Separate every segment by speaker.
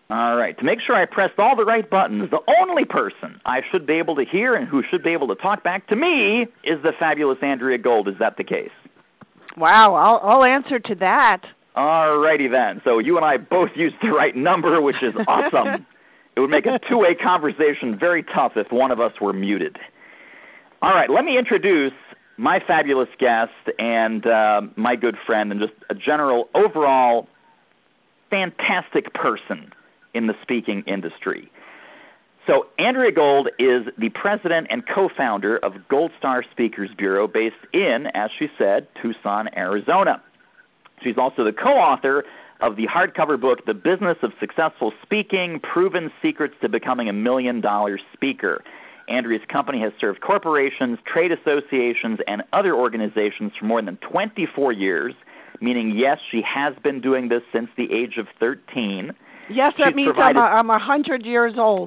Speaker 1: All right. To make sure I pressed all the right buttons, the only person I should be able to hear and who should be able to talk back to me is the fabulous Andrea Gold. Is that the case?
Speaker 2: Wow, I'll answer to that.
Speaker 1: All righty then. So you and I both used the right number, which is awesome. It would make a two-way conversation very tough if one of us were muted. All right, let me introduce my fabulous guest and my good friend and just a general overall fantastic person in the speaking industry. So Andrea Gold is the president and co-founder of Gold Star Speakers Bureau based in, as she said, Tucson, Arizona. She's also the co-author of the hardcover book, The Business of Successful Speaking, Proven Secrets to Becoming a $1 Million Speaker. Andrea's company has served corporations, trade associations, and other organizations for more than 24 years, meaning, yes, she has been doing this since the age of 13.
Speaker 2: Yes, that means I'm 100 years old.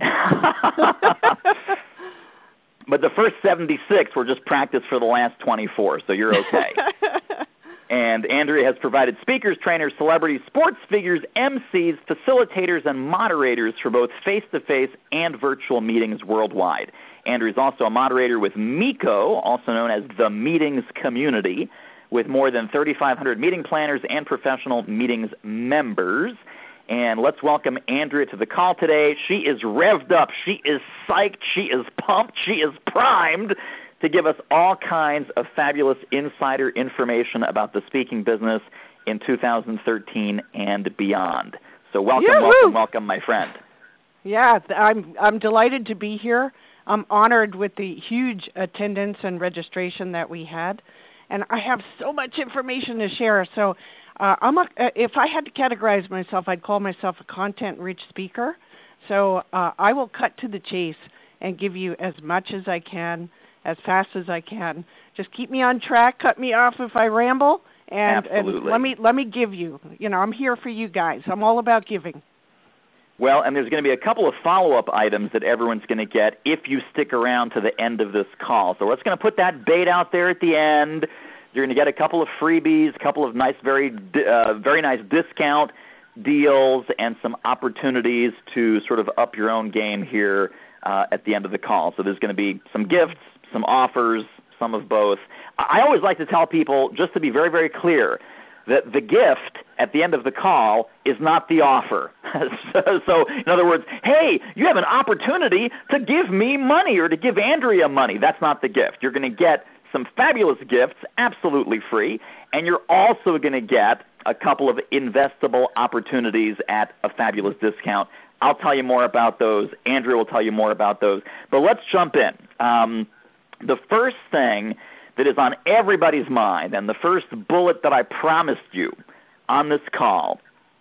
Speaker 1: But the first 76 were just practice for the last 24, so you're okay. And Andrea has provided speakers, trainers, celebrities, sports figures, MCs, facilitators, and moderators for both face-to-face and virtual meetings worldwide. Andrea is also a moderator with MECO, also known as the Meetings Community, with more than 3,500 meeting planners and professional meetings members. And let's welcome Andrea to the call today. She is revved up. She is psyched. She is pumped. She is primed to give us all kinds of fabulous insider information about the speaking business in 2013 and beyond. So welcome, welcome, my friend.
Speaker 2: Yeah, I'm delighted to be here. I'm honored with the huge attendance and registration that we had. And I have so much information to share. So if I had to categorize myself, I'd call myself a content-rich speaker. So I will cut to the chase and give you as much as I can, as fast as I can. Just keep me on track, cut me off if I ramble, and let me give you. You know, I'm here for you guys. I'm all about giving.
Speaker 1: Well, and there's going to be a couple of follow-up items that everyone's going to get if you stick around to the end of this call. So we're just going to put that bait out there at the end. You're going to get a couple of freebies, a couple of nice, very nice discount deals, and some opportunities to sort of up your own game here at the end of the call. So there's going to be some gifts, some offers, some of both. I always like to tell people, just to be very, very clear, that the gift at the end of the call is not the offer. So, in other words, hey, you have an opportunity to give me money or to give Andrea money. That's not the gift. You're going to get some fabulous gifts, absolutely free, and you're also going to get a couple of investable opportunities at a fabulous discount. I'll tell you more about those. Andrea will tell you more about those. But let's jump in. The first thing that is on everybody's mind, and the first bullet that I promised you on this call,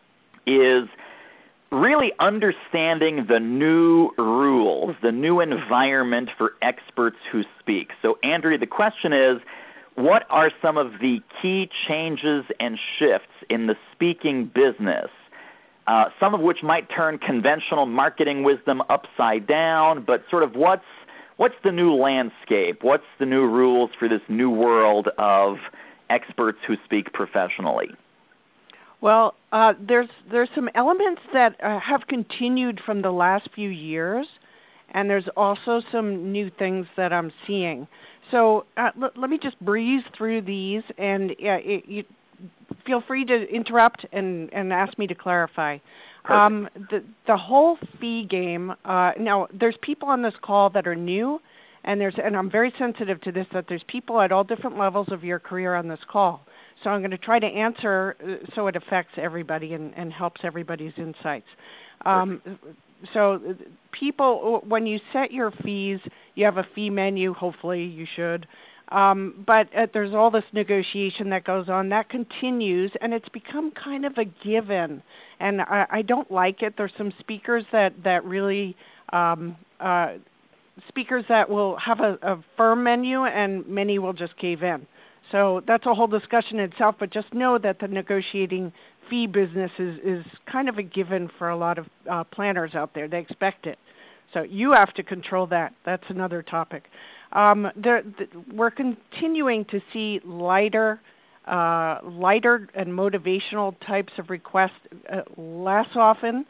Speaker 1: is really understanding the new rules, the new environment for experts who speak. So, Andrea, the question is, what are some of the key changes and shifts in the speaking business, some of which might turn conventional marketing wisdom upside down, but sort of what's the new landscape? What's the new rules for this new world of experts who speak professionally?
Speaker 2: Well, there's some elements that have continued from the last few years, and there's also some new things that I'm seeing. So let me just breeze through these, and you feel free to interrupt and ask me to clarify. The whole fee game, now there's people on this call that are new, and I'm very sensitive to this, that there's people at all different levels of your career on this call. So I'm going to try to answer so it affects everybody and helps everybody's insights. So people, when you set your fees, you have a fee menu, hopefully you should. But there's all this negotiation that goes on. That continues, and it's become kind of a given. And I don't like it. There's some speakers that really speakers that will have a firm menu, and many will just cave in. So that's a whole discussion in itself, but just know that the negotiating fee business is kind of a given for a lot of planners out there. They expect it. So you have to control that. That's another topic. We're continuing to see lighter and motivational types of requests less often.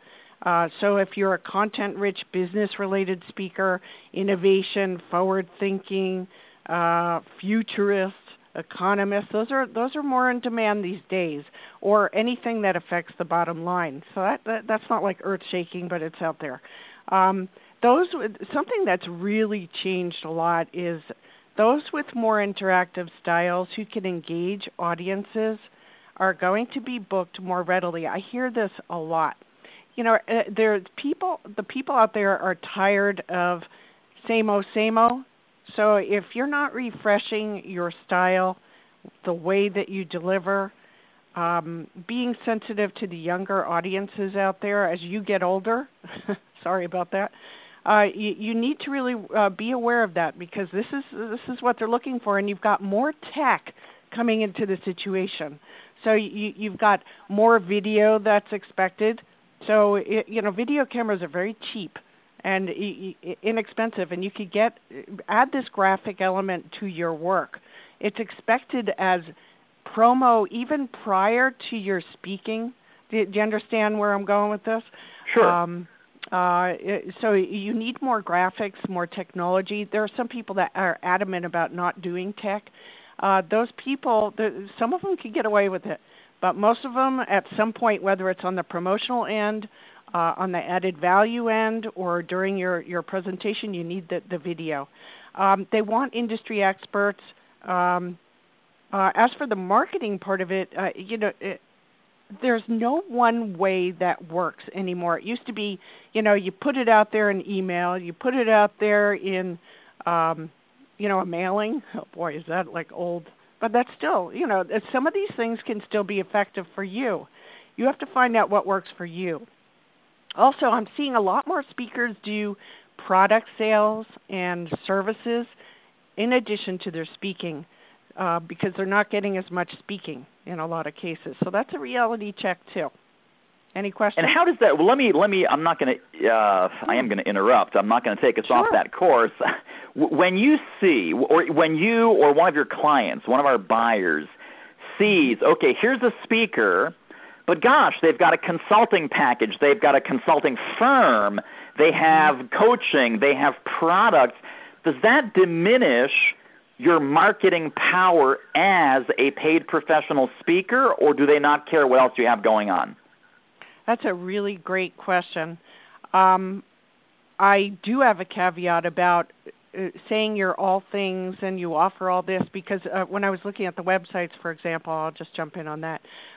Speaker 2: So if you're a content-rich, business-related speaker, innovation, forward-thinking, futurist, economist, those are more in demand these days, or anything that affects the bottom line. So that's not like earth-shaking, but it's out there. Something that's really changed a lot is those with more interactive styles who can engage audiences are going to be booked more readily. I hear this a lot. The people out there are tired of same-o, same-o. So if you're not refreshing your style, the way that you deliver, being sensitive to the younger audiences out there as you get older, sorry about that, you need to really be aware of that, because this is what they're looking for, and you've got more tech coming into the situation. So you've got more video that's expected. So video cameras are very cheap and inexpensive, and you could add this graphic element to your work. It's expected as promo even prior to your speaking. Do you understand where I'm going with this?
Speaker 1: Sure.
Speaker 2: So you need more graphics, more technology. There are some people that are adamant about not doing tech. Those people, some of them can get away with it, but most of them at some point, whether it's on the promotional end, on the added value end, or during your presentation, you need the video. They want industry experts. As for the marketing part of it, there's no one way that works anymore. It used to be, you put it out there in email, you put it out there in, a mailing. Oh boy, is that like old? But that's still, some of these things can still be effective for you. You have to find out what works for you. Also, I'm seeing a lot more speakers do product sales and services in addition to their speaking, because they're not getting as much speaking in a lot of cases. So that's a reality check too. Any questions?
Speaker 1: And how does that? Well, let me. I'm not going to. I am going to interrupt. I'm not going to take us off that course. When you see, or when you or one of your clients, one of our buyers, sees, okay, here's a speaker, but gosh, they've got a consulting package, they've got a consulting firm, they have coaching, they have products. Does that diminish your marketing power as a paid professional speaker, or do they not care what else you have going on?
Speaker 2: That's a really great question. I do have a caveat about saying you're all things and you offer all this, because when I was looking at the websites, for example, I'll just jump in on that.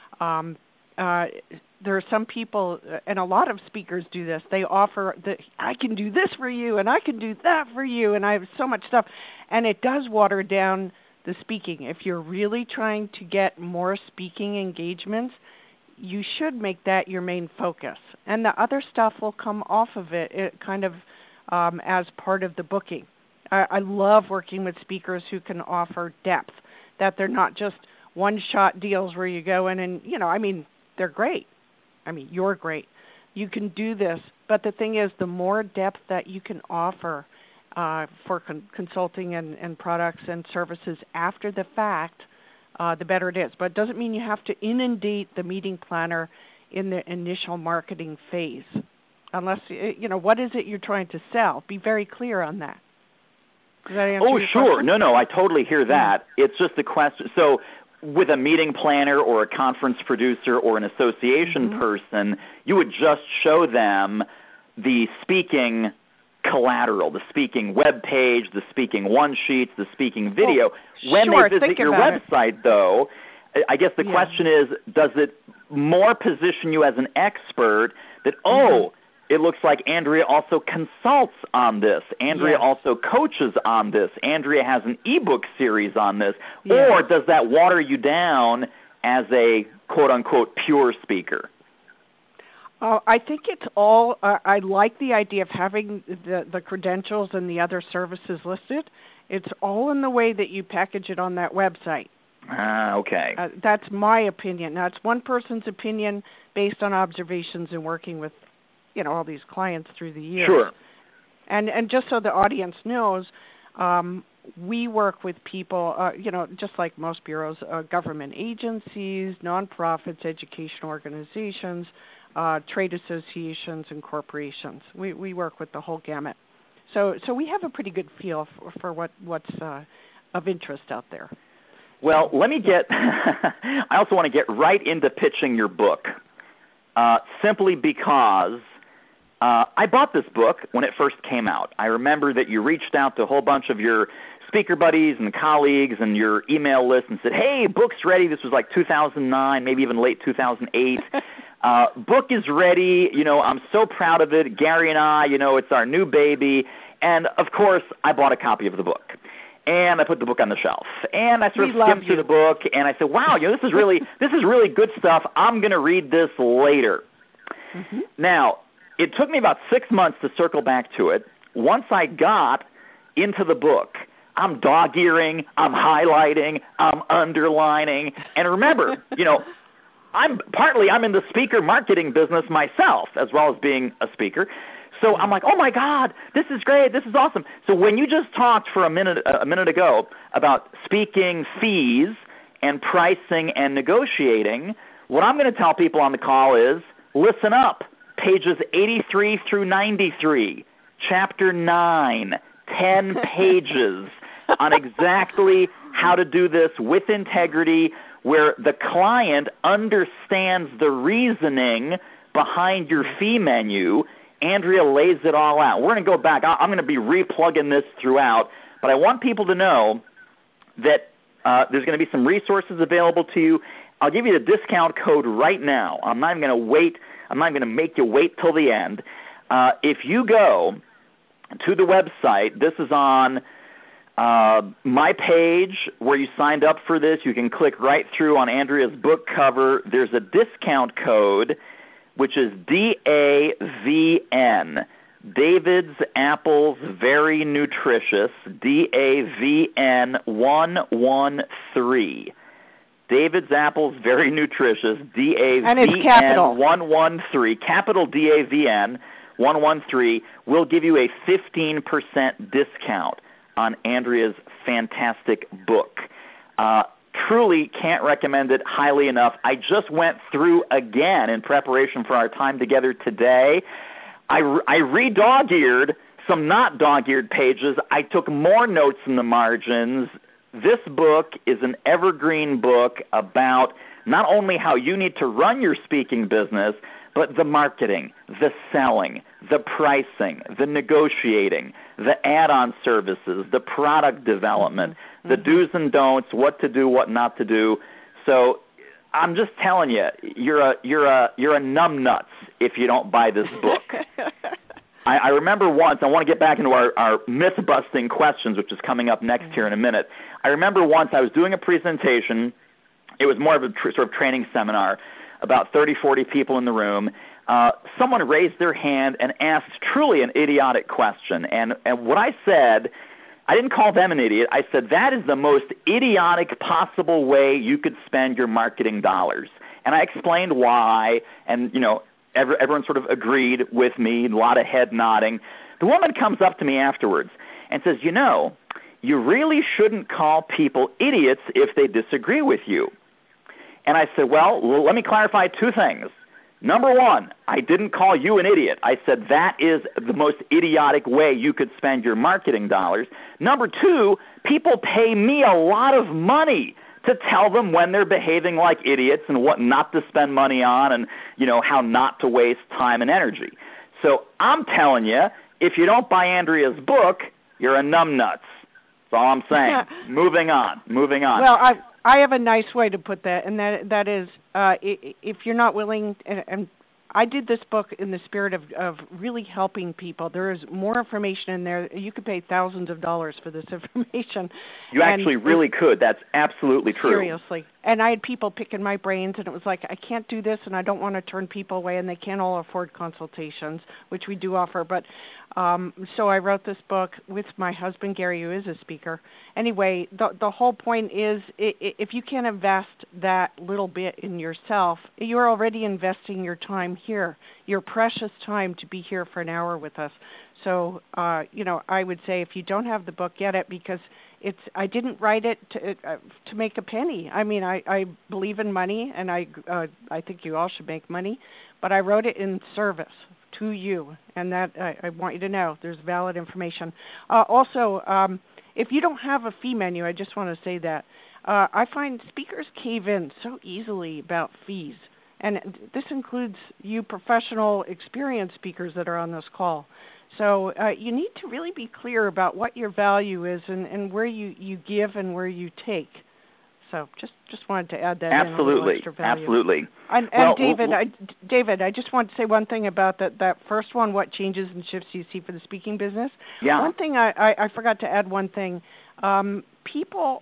Speaker 2: There are some people, and a lot of speakers do this, they offer that I can do this for you and I can do that for you and I have so much stuff, and it does water down the speaking. If you're really trying to get more speaking engagements, you should make that your main focus, and the other stuff will come off of it kind of as part of the booking. I love working with speakers who can offer depth, that they're not just one-shot deals where you go in and, they're great. You're great. You can do this, but the thing is, the more depth that you can offer for consulting and products and services after the fact, the better it is. But it doesn't mean you have to inundate the meeting planner in the initial marketing phase. Unless, what is it you're trying to sell? Be very clear on that. Does that answer your
Speaker 1: sure.
Speaker 2: question?
Speaker 1: No, I totally hear that. It's just a question. So with a meeting planner or a conference producer or an association person, you would just show them the speaking collateral, the speaking web page, the speaking one sheets, the speaking video. When they visit your website, though, I guess the question is, does it more position you as an expert that, it looks like Andrea also consults on this. Andrea also coaches on this. Andrea has an ebook series on this. Or does that water you down as a quote-unquote pure speaker?
Speaker 2: I think it's all I like the idea of having the credentials and the other services listed. It's all in the way that you package it on that website.
Speaker 1: Okay.
Speaker 2: That's my opinion. Now, it's one person's opinion based on observations and working with all these clients through the years.
Speaker 1: Sure.
Speaker 2: And just so the audience knows, we work with people, just like most bureaus, government agencies, nonprofits, education organizations, trade associations, and corporations. We work with the whole gamut. So we have a pretty good feel for what's of interest out there.
Speaker 1: Well, let me get – I also want to get right into pitching your book, simply because I bought this book when it first came out. I remember that you reached out to a whole bunch of your speaker buddies and colleagues and your email list and said, hey, book's ready. This was like 2009, maybe even late 2008. Book is ready. I'm so proud of it. Gary and I, it's our new baby. And, of course, I bought a copy of the book. And I put the book on the shelf, and I sort of skimmed through the book, and I said, "Wow, this is really good stuff. I'm going to read this later." Mm-hmm. Now, it took me about 6 months to circle back to it. Once I got into the book, I'm dog-earing, I'm highlighting, I'm underlining, and remember, I'm in the speaker marketing business myself, as well as being a speaker. So I'm like, oh my God, this is great, this is awesome. So when you just talked for a minute ago about speaking fees and pricing and negotiating, what I'm going to tell people on the call is, listen up, pages 83 through 93, chapter 9, 10 pages on exactly how to do this with integrity, where the client understands the reasoning behind your fee menu. Andrea lays it all out. We're going to go back. I'm going to be replugging this throughout, but I want people to know that there's going to be some resources available to you. I'll give you the discount code right now. I'm not even going to wait. I'm not going to make you wait till the end. If you go to the website, this is on my page where you signed up for this. You can click right through on Andrea's book cover. There's a discount code, which is DAVN, David's Apples Very Nutritious, DAVN 113. David's Apples Very Nutritious, DAVN 113, capital DAVN 113, will give you a 15% discount on Andrea's fantastic book. Truly can't recommend it highly enough. I just went through again in preparation for our time together today. I re-dog-eared some not dog-eared pages. I took more notes in the margins. This book is an evergreen book about not only how you need to run your speaking business, but the marketing, the selling, the pricing, the negotiating, the add-on services, the product development, the do's and don'ts, what to do, what not to do. So I'm just telling you, you're a numbnuts if you don't buy this book. I remember once, I want to get back into our myth-busting questions, which is coming up next here in a minute. I remember once I was doing a presentation. It was more of a sort of training seminar, about 30, 40 people in the room. Someone raised their hand and asked truly an idiotic question. And what I said, I didn't call them an idiot. I said, that is the most idiotic possible way you could spend your marketing dollars. And I explained why, and, everyone sort of agreed with me, a lot of head nodding. The woman comes up to me afterwards and says, you really shouldn't call people idiots if they disagree with you. And I said, well, let me clarify two things. Number one, I didn't call you an idiot. I said that is the most idiotic way you could spend your marketing dollars. Number two, people pay me a lot of money to tell them when they're behaving like idiots and what not to spend money on and, how not to waste time and energy. So I'm telling you, if you don't buy Andrea's book, you're a numbnuts. That's all I'm saying. Moving on.
Speaker 2: Well, I have a nice way to put that, and that is if you're not willing, and I did this book in the spirit of really helping people. There is more information in there. You could pay thousands of dollars for this information.
Speaker 1: You actually really could. That's absolutely true.
Speaker 2: Seriously. And I had people picking my brains, and it was like, I can't do this, and I don't want to turn people away, and they can't all afford consultations, which we do offer. But so I wrote this book with my husband, Gary, who is a speaker. Anyway, the whole point is if you can't invest that little bit in yourself, you're already investing your time here, your precious time to be here for an hour with us. So, I would say if you don't have the book, get it, because I didn't write it to make a penny. I mean, I believe in money, and I think you all should make money, but I wrote it in service to you, and that I want you to know there's valid information. Also, if you don't have a fee menu, I just want to say that I find speakers cave in so easily about fees, and this includes you professional, experienced speakers that are on this call. So you need to really be clear about what your value is and where you give and where you take. So just wanted to add that
Speaker 1: absolutely,
Speaker 2: in. A little extra value.
Speaker 1: Absolutely.
Speaker 2: And well, David, I just want to say one thing about that first one, what changes and shifts you see for the speaking business.
Speaker 1: Yeah.
Speaker 2: One thing I forgot to add one thing. People,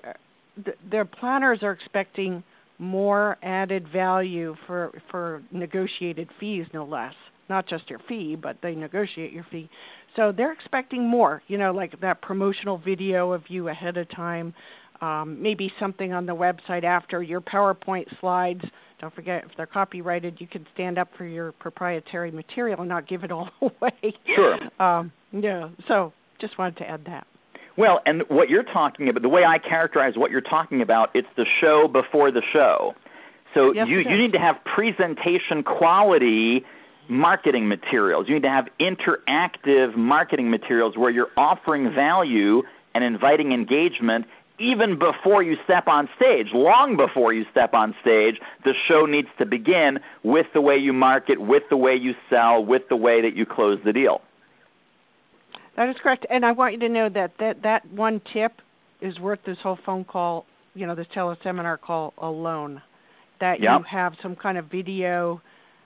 Speaker 2: their planners are expecting more added value for negotiated fees, no less. Not just your fee, but they negotiate your fee. So they're expecting more, like that promotional video of you ahead of time, maybe something on the website after your PowerPoint slides. Don't forget, if they're copyrighted, you can stand up for your proprietary material and not give it all away.
Speaker 1: Sure.
Speaker 2: Yeah, so just wanted to add that.
Speaker 1: Well, and what you're talking about, the way I characterize what you're talking about, it's the show before the show. So
Speaker 2: yes,
Speaker 1: you need to have presentation quality marketing materials. You need to have interactive marketing materials where you're offering value and inviting engagement even before you step on stage. Long before you step on stage, the show needs to begin with the way you market, with the way you sell, with the way that you close the deal.
Speaker 2: That is correct. And I want you to know that one tip is worth this whole phone call, this teleseminar call alone, that you have some kind of video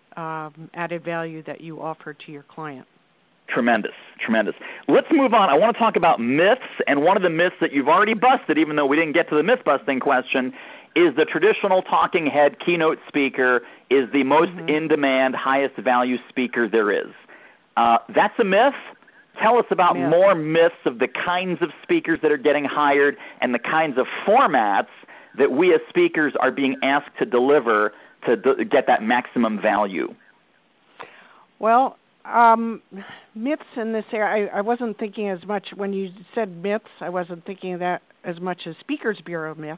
Speaker 2: added value that you offer to your client.
Speaker 1: Tremendous. Let's move on. I want to talk about myths, and one of the myths that you've already busted, even though we didn't get to the myth-busting question, is the traditional talking head keynote speaker is the most in-demand, highest value speaker there is. That's a myth. Tell us about more myths of the kinds of speakers that are getting hired and the kinds of formats that we as speakers are being asked to deliver to get that maximum value.
Speaker 2: Well, myths in this area, I wasn't thinking as much, when you said myths, I wasn't thinking of that as much as Speakers Bureau myths.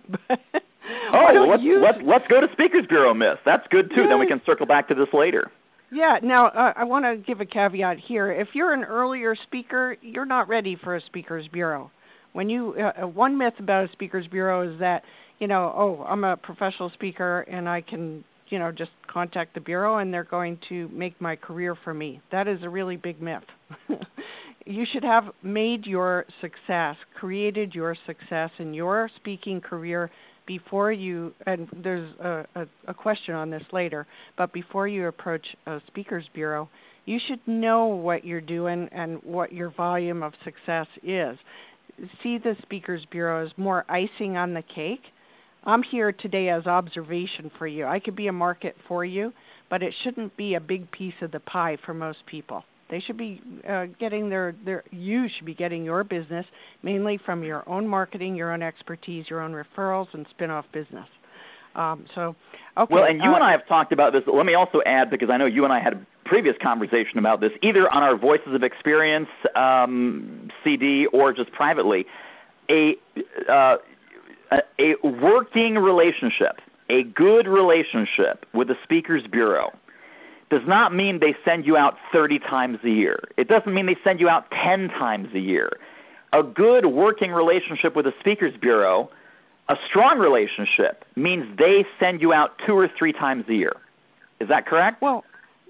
Speaker 1: Let's go to Speakers Bureau myths. That's good too. Then we can circle back to this later.
Speaker 2: Yeah, now I want to give a caveat here. If you're an earlier speaker, you're not ready for a Speakers Bureau. When you one myth about a Speakers Bureau is that, I'm a professional speaker and I can, just contact the Bureau and they're going to make my career for me. That is a really big myth. You should have made your success, created your success in your speaking career before you, and there's a question on this later, but before you approach a Speakers Bureau, you should know what you're doing and what your volume of success is. See the Speakers Bureau as more icing on the cake. I'm here today as observation for you. I could be a market for you, but it shouldn't be a big piece of the pie for most people. They should be getting you should be getting your business mainly from your own marketing, your own expertise, your own referrals, and spin-off business. Okay.
Speaker 1: Well, and you and I have talked about this. Let me also add, because I know you and I had a previous conversation about this, either on our Voices of Experience CD or just privately. A working relationship, a good relationship with the Speakers Bureau does not mean they send you out 30 times a year. It doesn't mean they send you out 10 times a year. A good working relationship with the Speakers Bureau, a strong relationship, means they send you out 2 or 3 times a year. Is that correct?
Speaker 2: Well,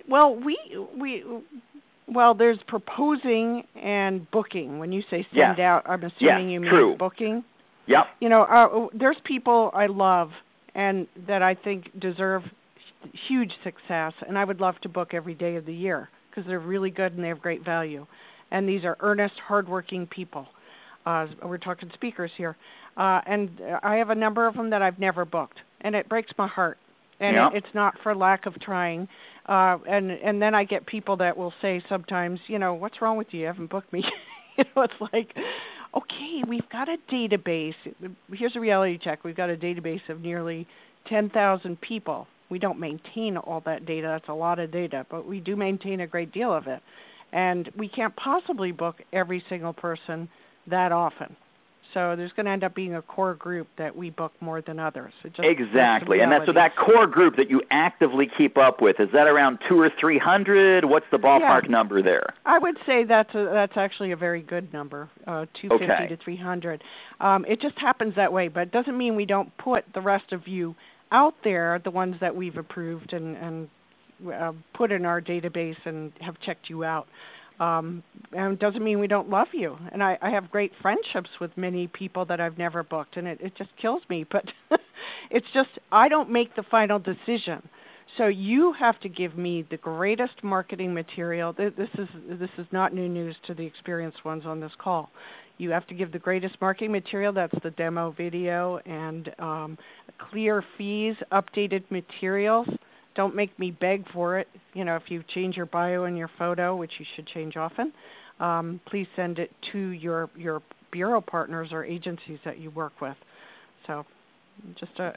Speaker 2: there's proposing and booking. When you say send out, I'm assuming you mean booking.
Speaker 1: Yep.
Speaker 2: There's people I love and that I think deserve huge success, and I would love to book every day of the year because they're really good and they have great value. And these are earnest, hardworking people. We're talking speakers here. And I have a number of them that I've never booked, and it breaks my heart. And it's not for lack of trying. And then I get people that will say sometimes, what's wrong with you? You haven't booked me. It's like, okay, we've got a database. Here's a reality check. We've got a database of nearly 10,000 people. We don't maintain all that data. That's a lot of data, but we do maintain a great deal of it. And we can't possibly book every single person that often. So there's going to end up being a core group that we book more than others.
Speaker 1: Exactly, and so that core group that you actively keep up with, is that around 200 or 300? What's the ballpark number there?
Speaker 2: I would say that's actually a very good number, 250 to 300. It just happens that way, but it doesn't mean we don't put the rest of you out there, the ones that we've approved and put in our database and have checked you out. And it doesn't mean we don't love you. And I have great friendships with many people that I've never booked, and it just kills me. But it's just I don't make the final decision. So you have to give me the greatest marketing material. This is not new news to the experienced ones on this call. You have to give the greatest marketing material. That's the demo video and clear fees, updated materials. Don't make me beg for it. You know, if you change your bio and your photo, which you should change often, please send it to your bureau partners or agencies that you work with. So, just go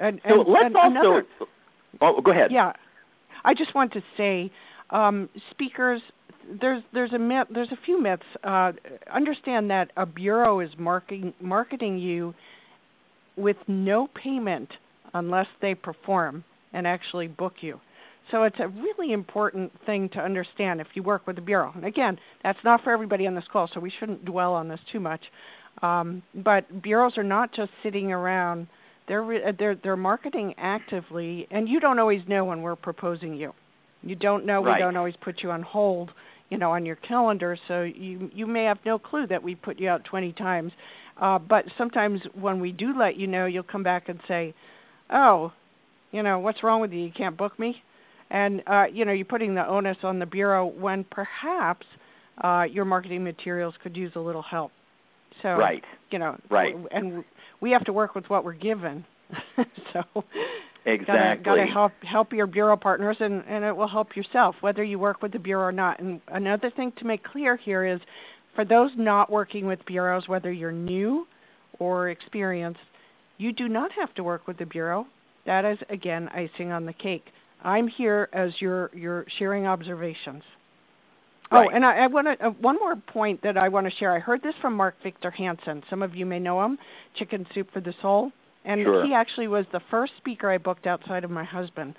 Speaker 2: ahead. Yeah, I just want to say, speakers. There's a myth. There's a few myths. Understand that a bureau is marketing you with no payment unless they perform and actually book you. So it's a really important thing to understand if you work with a bureau. And again, that's not for everybody on this call, so we shouldn't dwell on this too much. But bureaus are not just sitting around. They're marketing actively, and you don't always know when we're proposing you. You don't know.
Speaker 1: Right.
Speaker 2: We don't always put you on hold, on your calendar, so you may have no clue that we put you out 20 times. But sometimes when we do let you know, you'll come back and say, oh, what's wrong with you? You can't book me? And, you're putting the onus on the bureau when perhaps your marketing materials could use a little help. So,
Speaker 1: right.
Speaker 2: And we have to work with what we're given. So
Speaker 1: exactly.
Speaker 2: Got to help your bureau partners, and it will help yourself, whether you work with the bureau or not. And another thing to make clear here is, for those not working with bureaus, whether you're new or experienced, you do not have to work with the bureau. That is, again, icing on the cake. I'm here as your sharing observations.
Speaker 1: Right.
Speaker 2: Oh, and I want to one more point that I want to share. I heard this from Mark Victor Hansen. Some of you may know him, Chicken Soup for the Soul. And
Speaker 1: sure.
Speaker 2: He actually was the first speaker I booked outside of my husband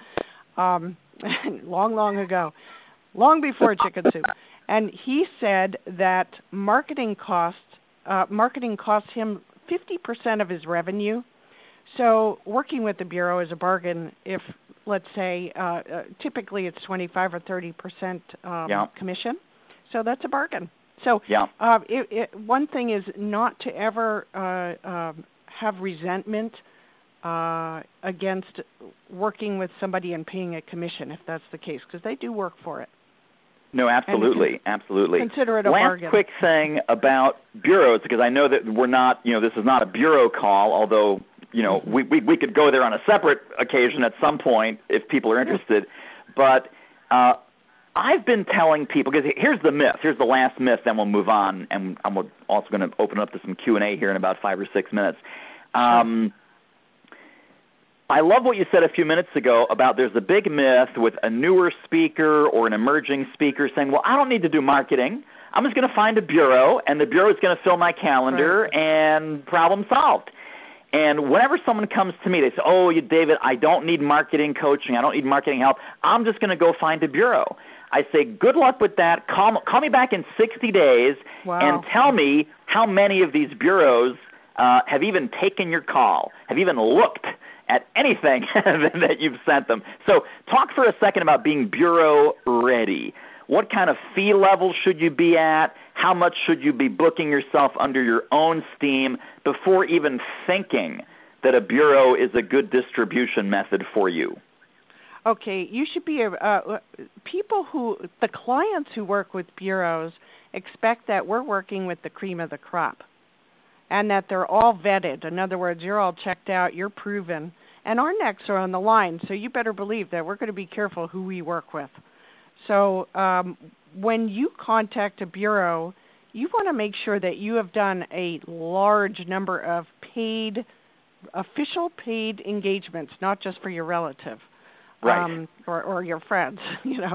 Speaker 2: long ago, long before Chicken Soup. And he said that marketing costs him 50% of his revenue. So working with the bureau is a bargain if, let's say, typically it's 25 or 30% commission. So that's a bargain. So one thing is not to ever have resentment against working with somebody and paying a commission if that's the case, because they do work for it.
Speaker 1: No, absolutely, absolutely.
Speaker 2: Consider it a bargain.
Speaker 1: Last quick thing about bureaus, because I know that we're not, this is not a bureau call, although, we could go there on a separate occasion at some point if people are interested. But I've been telling people, because here's the myth, here's the last myth, then we'll move on, and I'm also going to open up to some Q&A here in about 5 or 6 minutes. I love what you said a few minutes ago about there's a big myth with a newer speaker or an emerging speaker saying, well, I don't need to do marketing. I'm just going to find a bureau, and the bureau is going to fill my calendar, and problem solved. And whenever someone comes to me, they say, oh, David, I don't need marketing coaching. I don't need marketing help. I'm just going to go find a bureau. I say, good luck with that. Call me back in 60 days and tell me how many of these bureaus have even taken your call, have even looked at anything that you've sent them. So talk for a second about being bureau ready. What kind of fee level should you be at? How much should you be booking yourself under your own steam before even thinking that a bureau is a good distribution method for you?
Speaker 2: Okay, you should be the clients who work with bureaus expect that we're working with the cream of the crop and that they're all vetted. In other words, you're all checked out, you're proven, and our necks are on the line, so you better believe that we're going to be careful who we work with. So when you contact a bureau, you want to make sure that you have done a large number of official paid engagements, not just for your relative.
Speaker 1: Right.
Speaker 2: Or your friends, In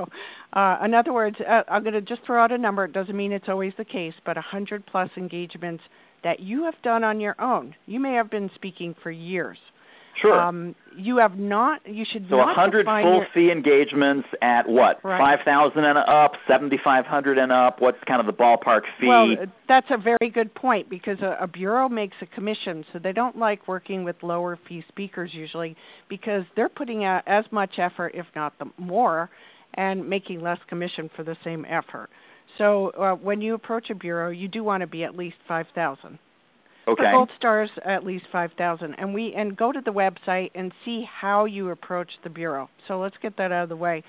Speaker 2: other words, I'm going to just throw out a number. It doesn't mean it's always the case, but 100+ engagements that you have done on your own. You may have been speaking for years.
Speaker 1: Sure.
Speaker 2: You have not. You should
Speaker 1: so
Speaker 2: not.
Speaker 1: 100 full fee engagements at what?
Speaker 2: Right.
Speaker 1: 5,000 and up, 7,500 and up. What's kind of the ballpark fee?
Speaker 2: Well, that's a very good point, because a bureau makes a commission, so they don't like working with lower fee speakers usually, because they're putting out as much effort, if not more, and making less commission for the same effort. So when you approach a bureau, you do want to be at least 5,000.
Speaker 1: Okay.
Speaker 2: For Gold Stars, at least 5,000, and go to the website and see how you approach the bureau. So let's get that out of the way.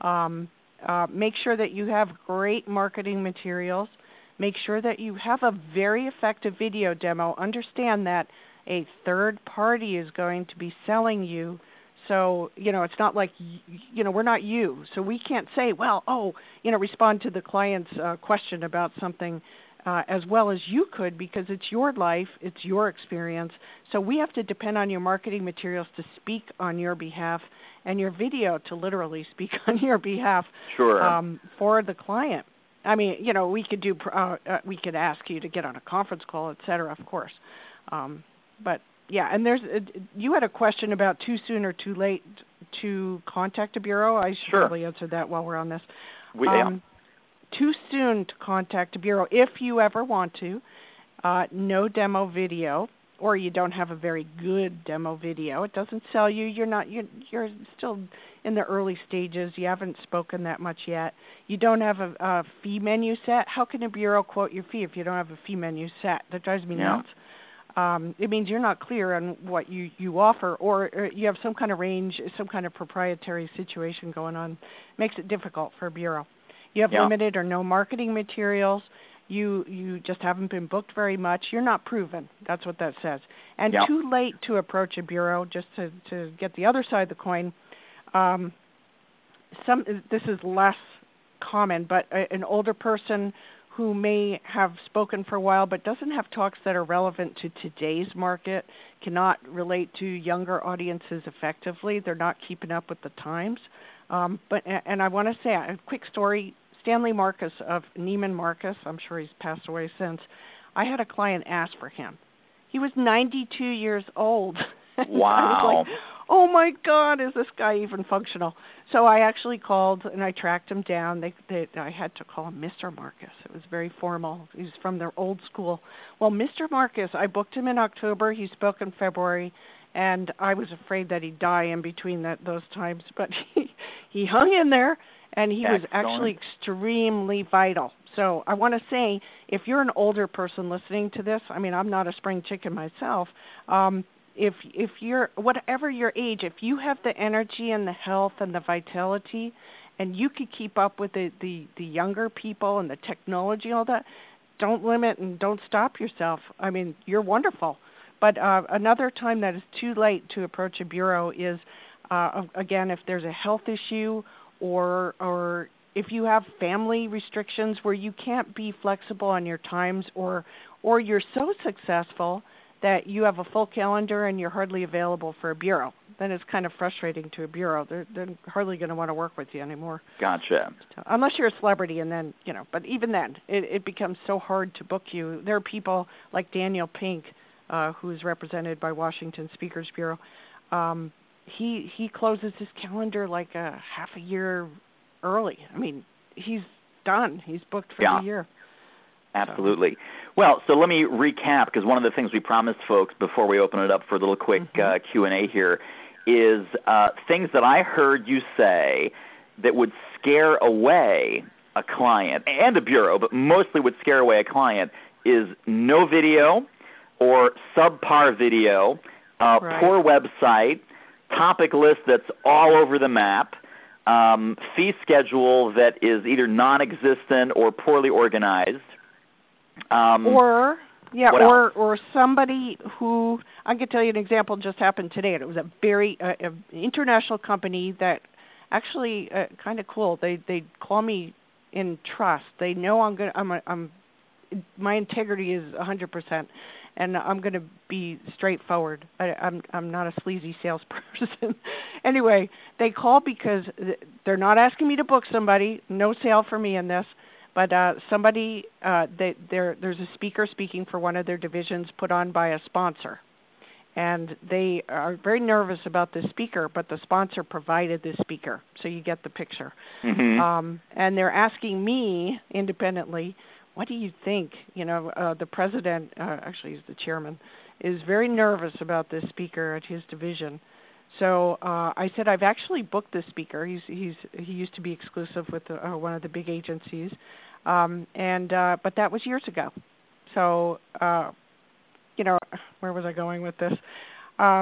Speaker 2: Make sure that you have great marketing materials. Make sure that you have a very effective video demo. Understand that a third party is going to be selling you. So, it's not like, we're not you. So we can't say, respond to the client's question about something as well as you could, because it's your life, it's your experience. So we have to depend on your marketing materials to speak on your behalf, and your video to literally speak on your behalf.
Speaker 1: Sure.
Speaker 2: For the client. I mean, we could do, we could ask you to get on a conference call, et cetera, of course. But yeah, and you had a question about too soon or too late to contact a bureau. I should probably answer that while we're on this. Too soon to contact a bureau, if you ever want to. No demo video, or you don't have a very good demo video. It doesn't sell you. You're still in the early stages. You haven't spoken that much yet. You don't have a fee menu set. How can a bureau quote your fee if you don't have a fee menu set? That drives me nuts. It means you're not clear on what you offer, or you have some kind of range, some kind of proprietary situation going on. Makes it difficult for a bureau. You have limited or no marketing materials. You just haven't been booked very much. You're not proven. That's what that says. And too late to approach a bureau, just to get the other side of the coin. This is less common, but an older person who may have spoken for a while but doesn't have talks that are relevant to today's market, cannot relate to younger audiences effectively. They're not keeping up with the times. And I want to say a quick story. Stanley Marcus of Neiman Marcus, I'm sure he's passed away since, I had a client ask for him. He was 92 years old.
Speaker 1: Wow.
Speaker 2: I was like, oh my God, is this guy even functional? So I actually called and I tracked him down. I had to call him Mr. Marcus. It was very formal. He's from their old school. Well, Mr. Marcus, I booked him in October. He spoke in February. And I was afraid that he'd die in between those times. But he hung in there, and he was actually extremely vital. So I want to say, if you're an older person listening to this, I mean, I'm not a spring chicken myself. If you're, whatever your age, if you have the energy and the health and the vitality, and you could keep up with the younger people and the technology and all that, don't limit and don't stop yourself. I mean, you're wonderful. But another time that is too late to approach a bureau is, again, if there's a health issue or if you have family restrictions where you can't be flexible on your times, or you're so successful that you have a full calendar and you're hardly available for a bureau. Then it's kind of frustrating to a bureau. They're hardly going to want to work with you anymore.
Speaker 1: Gotcha.
Speaker 2: So, unless you're a celebrity, and then, but even then, it becomes so hard to book you. There are people like Daniel Pink, who is represented by Washington Speakers Bureau. He closes his calendar like a half a year early. I mean, he's done. He's booked for the year.
Speaker 1: Absolutely. Well, so let me recap, because one of the things we promised folks before we open it up for a little quick Q&A here is things that I heard you say that would scare away a client and a bureau, but mostly would scare away a client, is no video or subpar video, poor website, topic list that's all over the map, fee schedule that is either non-existent or poorly organized.
Speaker 2: Or somebody who, I could tell you an example just happened today, and it was a very international company that actually kind of cool. They call me in trust. They know my integrity is 100%, and I'm going to be straightforward. I'm not a sleazy salesperson. Anyway, they call because they're not asking me to book somebody. No sale for me in this. But somebody, there's a speaker speaking for one of their divisions put on by a sponsor. And they are very nervous about this speaker, but the sponsor provided this speaker, so you get the picture.
Speaker 1: Mm-hmm.
Speaker 2: And they're asking me independently, what do you think? The president, actually he's the chairman, is very nervous about this speaker at his division. So I said, I've actually booked this speaker. He used to be exclusive with one of the big agencies, but that was years ago. So where was I going with this? I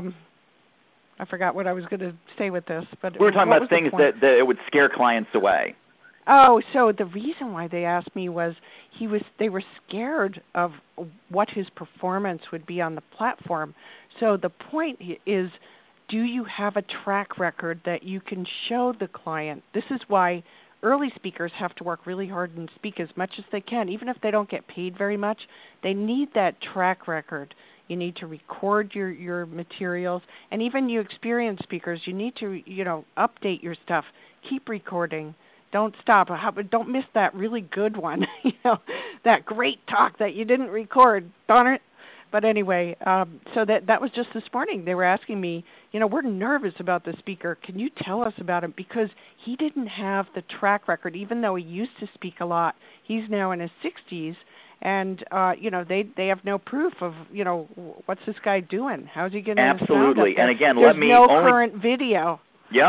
Speaker 2: forgot what I was going to say with this. But
Speaker 1: we were talking about things that it would scare clients away.
Speaker 2: Oh, so the reason why they asked me was they were scared of what his performance would be on the platform. So the point is, do you have a track record that you can show the client? This is why early speakers have to work really hard and speak as much as they can. Even if they don't get paid very much, they need that track record. You need to record your materials. And even you experienced speakers, you need to update your stuff. Keep recording. Don't stop. Don't miss that really good one, that great talk that you didn't record. Darn it. But anyway, so that was just this morning. They were asking me, we're nervous about the speaker. Can you tell us about him? Because he didn't have the track record, even though he used to speak a lot. He's now in his 60s, and they have no proof of what's this guy doing? How's he getting his sound up there?
Speaker 1: And again,
Speaker 2: there's no current video.
Speaker 1: Yep.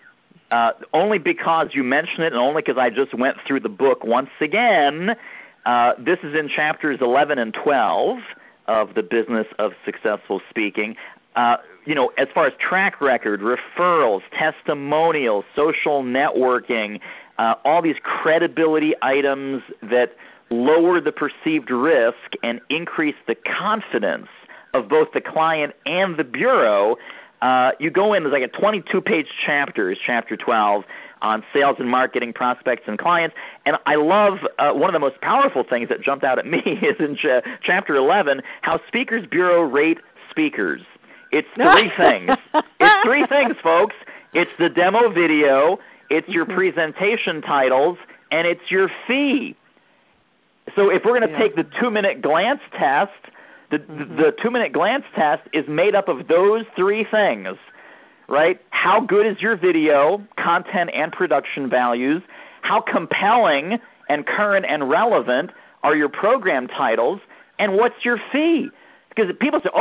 Speaker 1: Only because you mentioned it, and only because I just went through the book once again. This is in chapters 11 and 12 of the Business of Successful Speaking. As far as track record, referrals, testimonials, social networking, all these credibility items that lower the perceived risk and increase the confidence of both the client and the bureau. You go in, there's like a 22-page chapter, is chapter 12, on sales and marketing, prospects, and clients. And I love one of the most powerful things that jumped out at me is in chapter 11, how Speakers Bureau rate speakers. It's three things. It's three things, folks. It's the demo video, it's your presentation titles, and it's your fee. So if we're going to take the 2-minute glance test, the 2-minute glance test is made up of those three things, right? How good is your video, content and production values? How compelling and current and relevant are your program titles? And what's your fee? Because people say,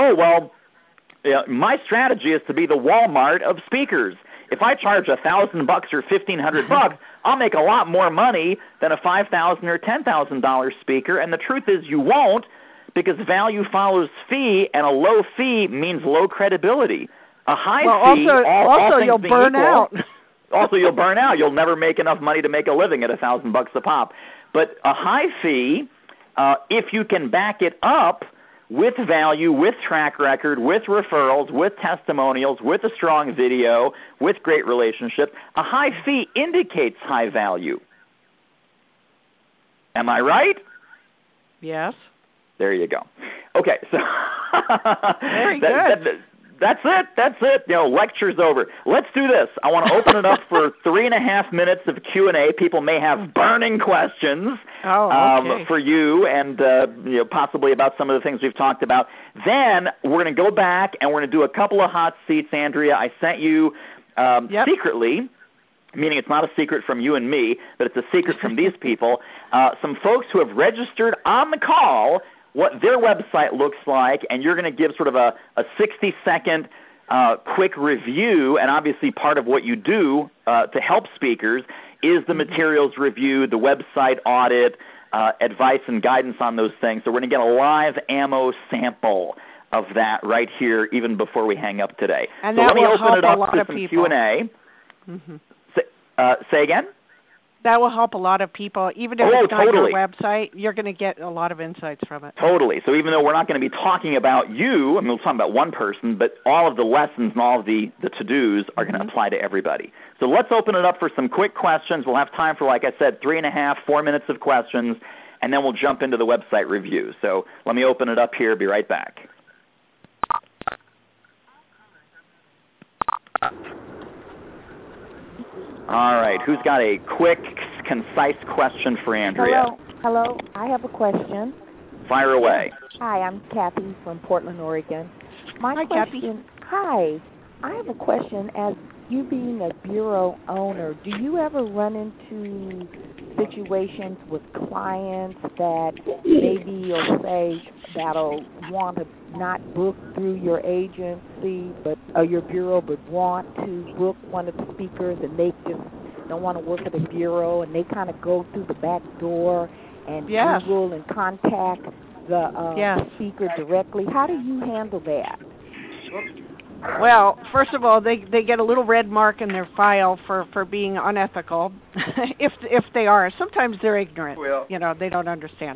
Speaker 1: my strategy is to be the Walmart of speakers. If I charge $1,000 or $1,500, I'll make a lot more money than a $5,000 or $10,000 speaker. And the truth is you won't, because value follows fee, and a low fee means low credibility. A high fee,
Speaker 2: also you'll burn out.
Speaker 1: Also, you'll burn out. You'll never make enough money to make a living at $1,000 a pop. But a high fee, if you can back it up with value, with track record, with referrals, with testimonials, with a strong video, with great relationships, a high fee indicates high value. Am I right?
Speaker 2: Yes.
Speaker 1: There you go. Okay, so
Speaker 2: very good.
Speaker 1: That's it. Lecture's over. Let's do this. I want to open it up for 3.5 minutes of Q&A. People may have burning questions for you and possibly about some of the things we've talked about. Then we're going to go back and we're going to do a couple of hot seats, Andrea. I sent you secretly, meaning it's not a secret from you and me, but it's a secret from these people, some folks who have registered on the call what their website looks like, and you're going to give sort of a 60-second quick review, and obviously part of what you do to help speakers is the materials review, the website audit, advice and guidance on those things. So we're going to get a live ammo sample of that right here even before we hang up today.
Speaker 2: And
Speaker 1: so
Speaker 2: that
Speaker 1: let me
Speaker 2: will
Speaker 1: open
Speaker 2: help
Speaker 1: it up
Speaker 2: a lot
Speaker 1: to
Speaker 2: of
Speaker 1: some
Speaker 2: people.
Speaker 1: Q&A. Say again?
Speaker 2: That will help a lot of people. Even if it's not your website, you're going to get a lot of insights from it.
Speaker 1: Totally. So even though we're not going to be talking about you, we're talking about one person, but all of the lessons and all of the to-dos are going to apply to everybody. So let's open it up for some quick questions. We'll have time for, like I said, 3.5, 4 minutes of questions, and then we'll jump into the website review. So let me open it up here. Be right back. All right, who's got a quick concise question for Andrea.
Speaker 3: Hello. I have a question.
Speaker 1: Fire away.
Speaker 3: Hi, I'm Kathy from Portland, Oregon.
Speaker 2: Hi, Kathy.
Speaker 3: Hi. I have a question. As you being a bureau owner, do you ever run into situations with clients that maybe or say that'll want to not book through your agency or your bureau, but want to book one of the speakers and they just don't want to work at a bureau and they kind of go through the back door and Google and contact the speaker directly? How do you handle that?
Speaker 2: Well, first of all, they get a little red mark in their file for being unethical, if they are. Sometimes they're ignorant.
Speaker 4: Well,
Speaker 2: they don't understand.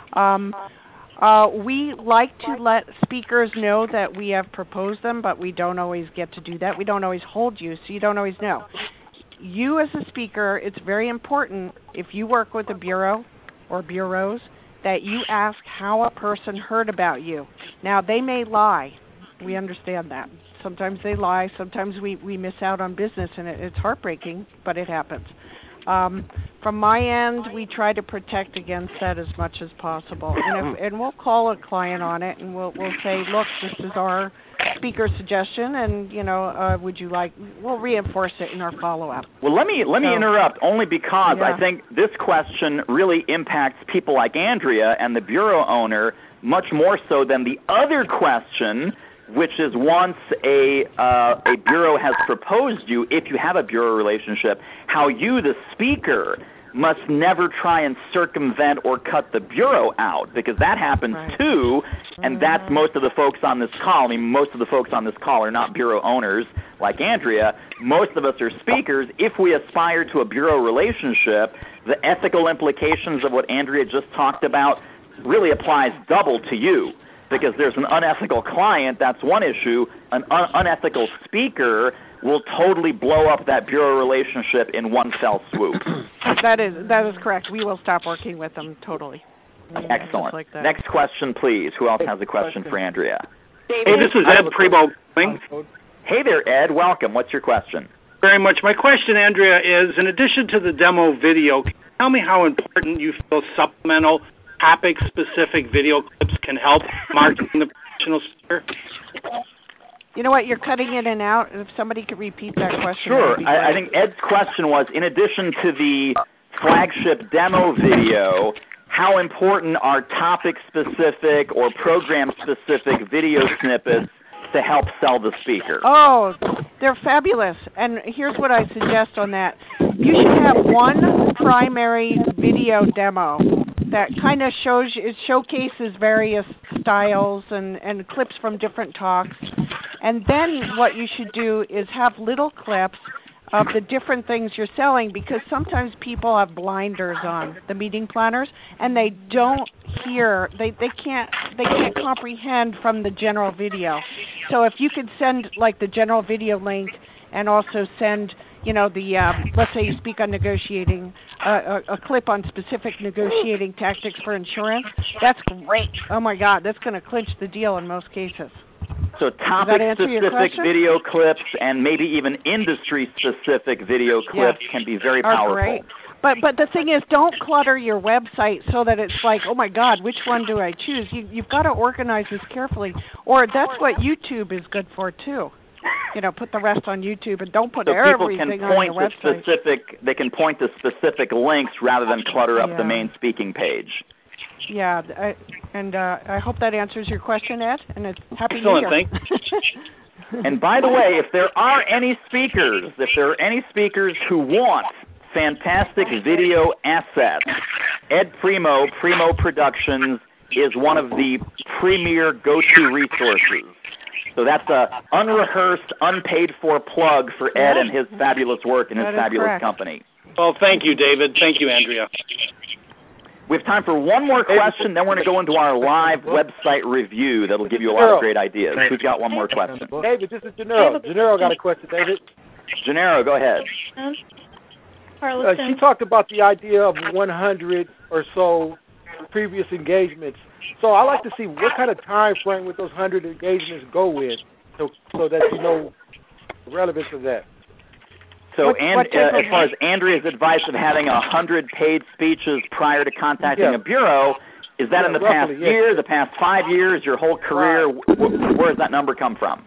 Speaker 2: We like to let speakers know that we have proposed them, but we don't always get to do that. We don't always hold you, so you don't always know. You as a speaker, it's very important if you work with a bureau or bureaus that you ask how a person heard about you. Now, they may lie. We understand that. Sometimes they lie. Sometimes we miss out on business, and it's heartbreaking, but it happens. From my end, we try to protect against that as much as possible. And we'll call a client on it, and we'll say, look, this is our speaker suggestion, and, would you like, we'll reinforce it in our follow-up.
Speaker 1: Well, let me interrupt, only because I think this question really impacts people like Andrea and the bureau owner much more so than the other question, which is once a bureau has proposed you, if you have a bureau relationship, how you, the speaker, must never try and circumvent or cut the bureau out, because that happens too, and that's most of the folks on this call. I mean, most of the folks on this call are not bureau owners like Andrea. Most of us are speakers. If we aspire to a bureau relationship, the ethical implications of what Andrea just talked about really applies double to you. Because there's an unethical client, that's one issue. An unethical speaker will totally blow up that bureau relationship in one fell swoop.
Speaker 2: That is correct. We will stop working with them totally.
Speaker 1: Excellent.
Speaker 2: Like that.
Speaker 1: Next question, please. Who else has a question for Andrea?
Speaker 4: Hey, this is Ed Primo.
Speaker 1: Hey there, Ed. Welcome. What's your question?
Speaker 4: Very much. My question, Andrea, is in addition to the demo video, can you tell me how important you feel supplemental topic-specific video clips can help marketing the professional speaker?
Speaker 2: You know what? You're cutting in and out. If somebody could repeat that question.
Speaker 1: Sure. I think Ed's question was, in addition to the flagship demo video, how important are topic-specific or program-specific video snippets to help sell the speaker?
Speaker 2: Oh, they're fabulous. And here's what I suggest on that. You should have one primary video demo that kind of showcases various styles and clips from different talks. And then what you should do is have little clips of the different things you're selling, because sometimes people have blinders on, the meeting planners, and they don't hear, they can't comprehend from the general video. So if you could send like the general video link and also send, let's say you speak on negotiating, a clip on specific negotiating tactics for insurance, that's great. Oh my God, that's going to clinch the deal in most cases.
Speaker 1: So topic-specific video clips and maybe even industry-specific video clips can be very powerful.
Speaker 2: Great. But the thing is, don't clutter your website so that it's like, oh my God, which one do I choose? You've got to organize this carefully, or that's what YouTube is good for too. Put the rest on YouTube and don't put everything on your website.
Speaker 1: They can point to specific links rather than clutter up the main speaking page.
Speaker 2: Yeah, I hope that answers your question, Ed, and it's happy
Speaker 4: New Year.
Speaker 2: Thanks.
Speaker 1: And by the way, if there are any speakers who want fantastic video assets, Ed Primo Productions is one of the premier go-to resources. So that's an unrehearsed, unpaid-for plug for Ed and his fabulous work and his fabulous company.
Speaker 4: Well, thank you, David. Thank you, Andrea.
Speaker 1: We have time for one more question, then we're going to go into our live website review that'll give you a lot of great ideas. Who's got one more question?
Speaker 5: David, this is Gennaro. Gennaro got a question, David.
Speaker 1: Gennaro, go ahead.
Speaker 5: She talked about the idea of 100 or so previous engagements. So I'd like to see what kind of time frame would those 100 engagements go with, so that you know the relevance of that.
Speaker 1: So,
Speaker 2: What type
Speaker 1: as far as Andrea's advice of having 100 paid speeches prior to contacting a bureau, is that in the past year, the past 5 years, your whole career? Where does that number come from?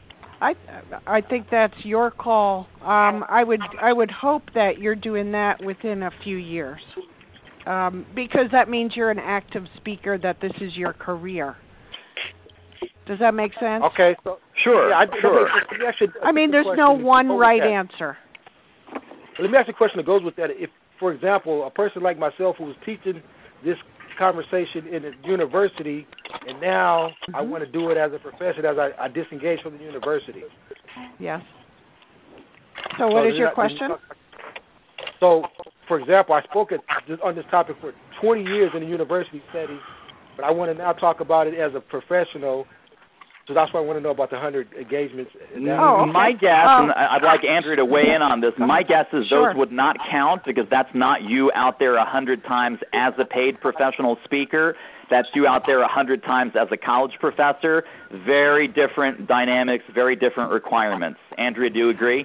Speaker 2: I think that's your call. I would hope that you're doing that within a few years, because that means you're an active speaker, that this is your career. Does that make sense?
Speaker 5: Okay. So,
Speaker 1: sure.
Speaker 5: Yeah,
Speaker 1: sure.
Speaker 2: I mean, there's no one right answer.
Speaker 5: Let me ask you a question that goes with that. If, for example, a person like myself who was teaching this conversation in a university, and now I want to do it as a profession, as I disengage from the university.
Speaker 2: Yes. So what is your question?
Speaker 5: So, for example, I spoke on this topic for 20 years in a university setting, but I want to now talk about it as a professional. So that's why I want to know about the 100 engagements.
Speaker 1: My guess, and I'd like Andrea to weigh in on this, my guess is those would not count because that's not you out there 100 times as a paid professional speaker. That's you out there 100 times as a college professor. Very different dynamics, very different requirements. Andrea, do you agree?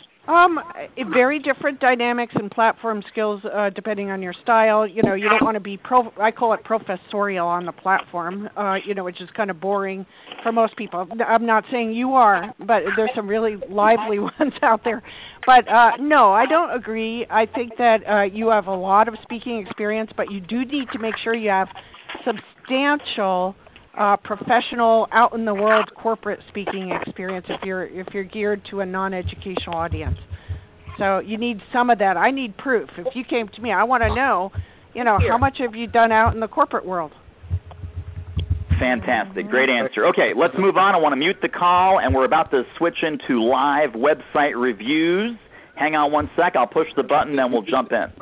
Speaker 2: Very different dynamics and platform skills depending on your style. You know, you don't want to be I call it professorial on the platform, which is kind of boring for most people. I'm not saying you are, but there's some really lively ones out there. But no, I don't agree. I think that you have a lot of speaking experience, but you do need to make sure you have substantial professional, out in the world corporate speaking experience if you're geared to a non-educational audience. So you need some of that. I need proof. If you came to me, I want to know, how much have you done out in the corporate world?
Speaker 1: Fantastic. Great answer. Okay, let's move on. I want to mute the call, and we're about to switch into live website reviews. Hang on one sec. I'll push the button, then we'll jump in.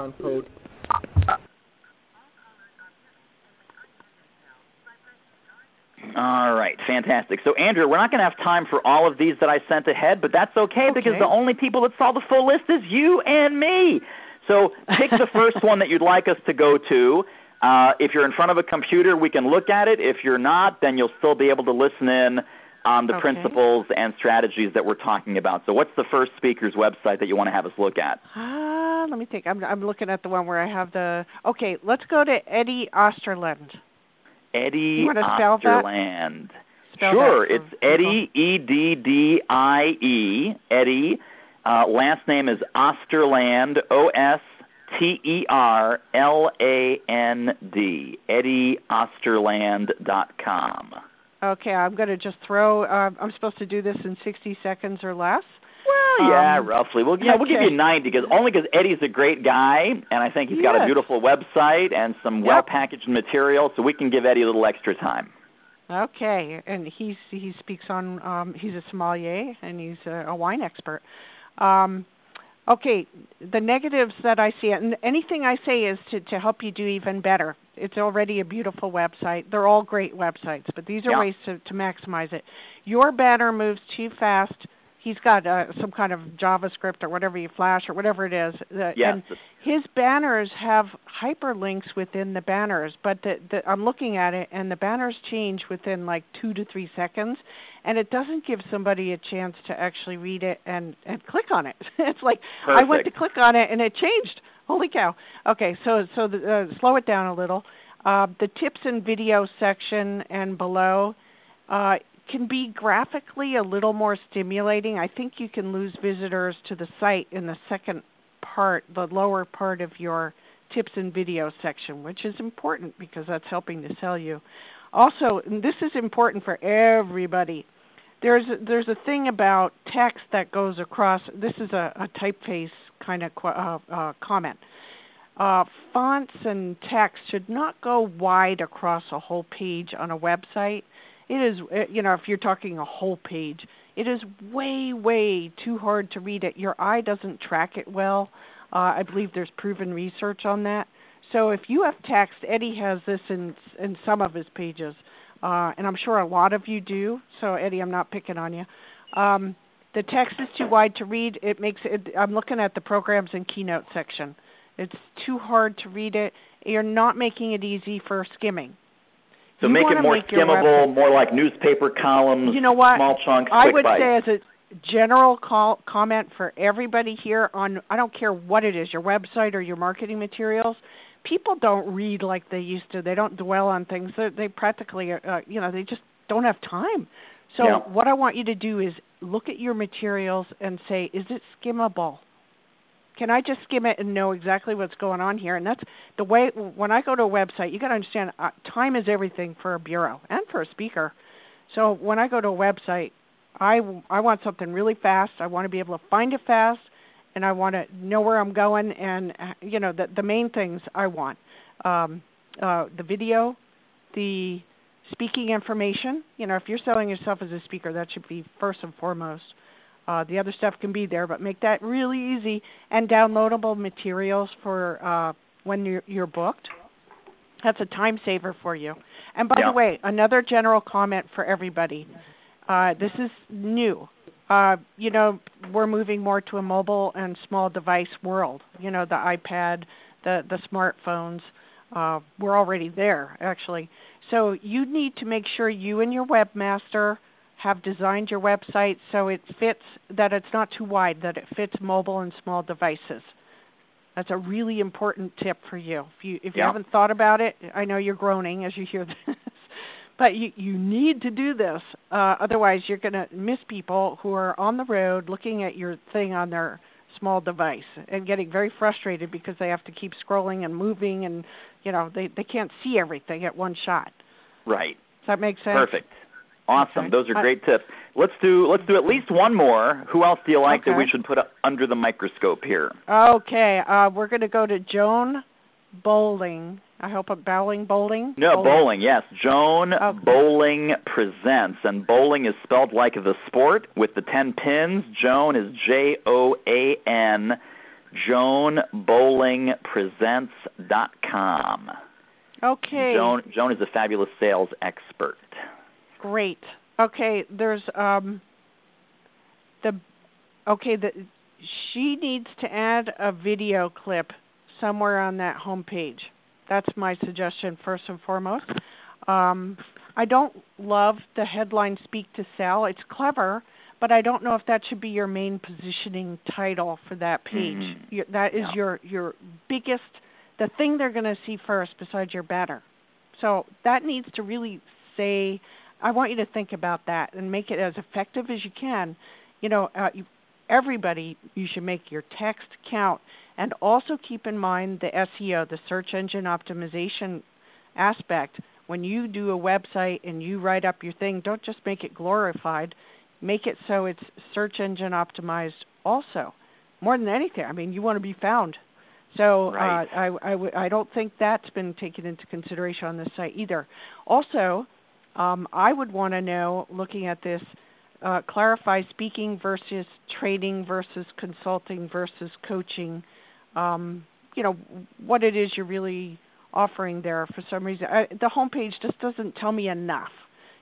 Speaker 1: All right, fantastic. So, Andrea, we're not going to have time for all of these that I sent ahead, but that's okay because the only people that saw the full list is you and me. So pick the first one that you'd like us to go to. If you're in front of a computer, we can look at it. If you're not, then you'll still be able to listen in on the principles and strategies that we're talking about. So what's the first speaker's website that you want to have us look at?
Speaker 2: Let me think. I'm looking at the one where I have the – okay, let's go to Eddie Osterland.
Speaker 1: Eddie
Speaker 2: Osterland.
Speaker 1: Sure, it's Eddie, E-D-D-I-E, Eddie. Last name is Osterland, O-S-T-E-R-L-A-N-D, EddieOsterland.com.
Speaker 2: Okay, I'm going to just throw I'm supposed to do this in 60 seconds or less?
Speaker 1: Well, yeah, roughly. We'll give you 90 because Eddie's a great guy, and I think he's got a beautiful website and some well-packaged material, so we can give Eddie a little extra time.
Speaker 2: Okay, and he speaks on he's a sommelier and he's a wine expert. Okay, the negatives that I see, and anything I say is to help you do even better. It's already a beautiful website. They're all great websites, but these are ways to maximize it. Your banner moves too fast. He's got some kind of JavaScript or whatever you flash or whatever it is. And his banners have hyperlinks within the banners, but I'm looking at it, and the banners change within like 2 to 3 seconds, and it doesn't give somebody a chance to actually read it and click on it. It's like I went to click on it, and it changed. Holy cow. Okay, so slow it down a little. The tips and video section and below can be graphically a little more stimulating. I think you can lose visitors to the site in the second part, the lower part of your tips and video section, which is important because that's helping to sell you. Also, and this is important for everybody, there's a thing about text that goes across. This is a typeface kind of comment. Fonts and text should not go wide across a whole page on a website. It is, if you're talking a whole page, it is way, way too hard to read it. Your eye doesn't track it well. I believe there's proven research on that. So if you have text, Eddie has this in some of his pages, and I'm sure a lot of you do. So, Eddie, I'm not picking on you. The text is too wide to read. It makes it. I'm looking at the programs and keynote section. It's too hard to read it. You're not making it easy for skimming.
Speaker 1: So make it more skimmable, more like newspaper columns, small chunks, quick bites.
Speaker 2: I would say general comment for everybody here on, I don't care what it is, your website or your marketing materials. People don't read like they used to. They don't dwell on things. They practically, they just don't have time. So what I want you to do is look at your materials and say, is it skimmable? Can I just skim it and know exactly what's going on here? And that's the way, when I go to a website, you got to understand, time is everything for a bureau and for a speaker. So when I go to a website, I want something really fast. I want to be able to find it fast, and I want to know where I'm going, and the main things I want. The video, the speaking information. If you're selling yourself as a speaker, that should be first and foremost. The other stuff can be there, but make that really easy. And downloadable materials for when you're booked. That's a time saver for you. And by the way, another general comment for everybody. This is new. We're moving more to a mobile and small device world. The iPad, the smartphones. We're already there, actually. So you need to make sure you and your webmaster have designed your website so it fits, that it's not too wide, that it fits mobile and small devices. That's a really important tip for you. If you haven't thought about it, I know you're groaning as you hear this, but you need to do this. Otherwise, you're going to miss people who are on the road looking at your thing on their small device and getting very frustrated because they have to keep scrolling and moving, and they can't see everything at one shot.
Speaker 1: Right.
Speaker 2: Does that make sense?
Speaker 1: Perfect. Awesome.
Speaker 2: Okay.
Speaker 1: Those are great tips. Let's do at least one more. Who else do you like that we should put under the microscope here?
Speaker 2: Okay. We're going to go to Joan Bowling. I hope I'm Bowling.
Speaker 1: No, Bowling, yes. Joan Bowling Presents. And bowling is spelled like the sport with the 10 pins. Joan is Joan. JoanBowlingPresents.com.
Speaker 2: Okay.
Speaker 1: Joan is a fabulous sales expert.
Speaker 2: Great. Okay, there's she needs to add a video clip somewhere on that home page. That's my suggestion first and foremost. I don't love the headline "Speak to Sell." It's clever, but I don't know if that should be your main positioning title for that page. That is your biggest, the thing they're going to see first besides your banner. So that needs to really say, I want you to think about that and make it as effective as you can. Everybody, you should make your text count, and also keep in mind the SEO, the search engine optimization aspect. When you do a website and you write up your thing, don't just make it glorified. Make it so it's search engine optimized also. More than anything, you want to be found. So I don't think that's been taken into consideration on this site either. Also, I would want to know, looking at this, clarify speaking versus training versus consulting versus coaching. What it is you're really offering there. For some reason, the homepage just doesn't tell me enough.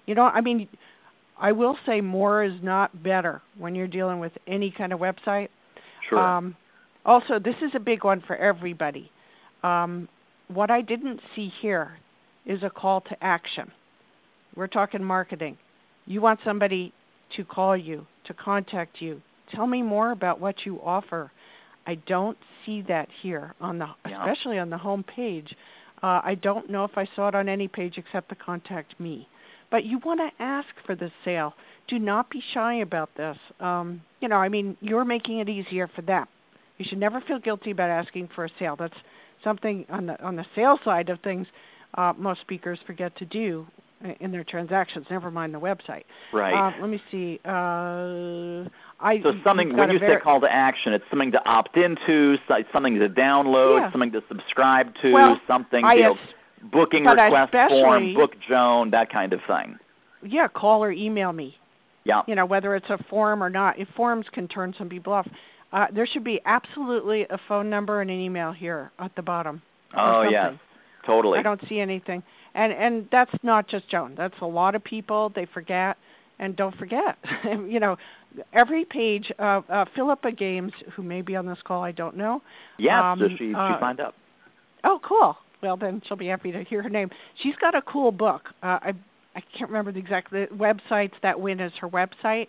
Speaker 2: I will say more is not better when you're dealing with any kind of website.
Speaker 1: Sure.
Speaker 2: Also, this is a big one for everybody. What I didn't see here is a call to action. We're talking marketing. You want somebody to call you, to contact you. Tell me more about what you offer. I don't see that here, especially on the home page. I don't know if I saw it on any page except the contact me. But you want to ask for the sale. Do not be shy about this. You're making it easier for them. You should never feel guilty about asking for a sale. That's something on the sales side of things most speakers forget to do in their transactions, never mind the website.
Speaker 1: Right.
Speaker 2: Let me see.
Speaker 1: So something, when you say call to action, it's something to opt into, something to download, something to subscribe to, something, booking request form, book Joan, that kind of thing.
Speaker 2: Yeah, call or email me.
Speaker 1: Yeah.
Speaker 2: Whether it's a form or not. If forms can turn some people off. There should be absolutely a phone number and an email here at the bottom.
Speaker 1: Oh, yes. Totally.
Speaker 2: I don't see anything. And that's not just Joan. That's a lot of people. They forget. And don't forget, every page, Philippa Games, who may be on this call, I don't know.
Speaker 1: Yes, she signed up.
Speaker 2: Oh, cool. Well, then she'll be happy to hear her name. She's got a cool book. I can't remember the exact websites that win as her website.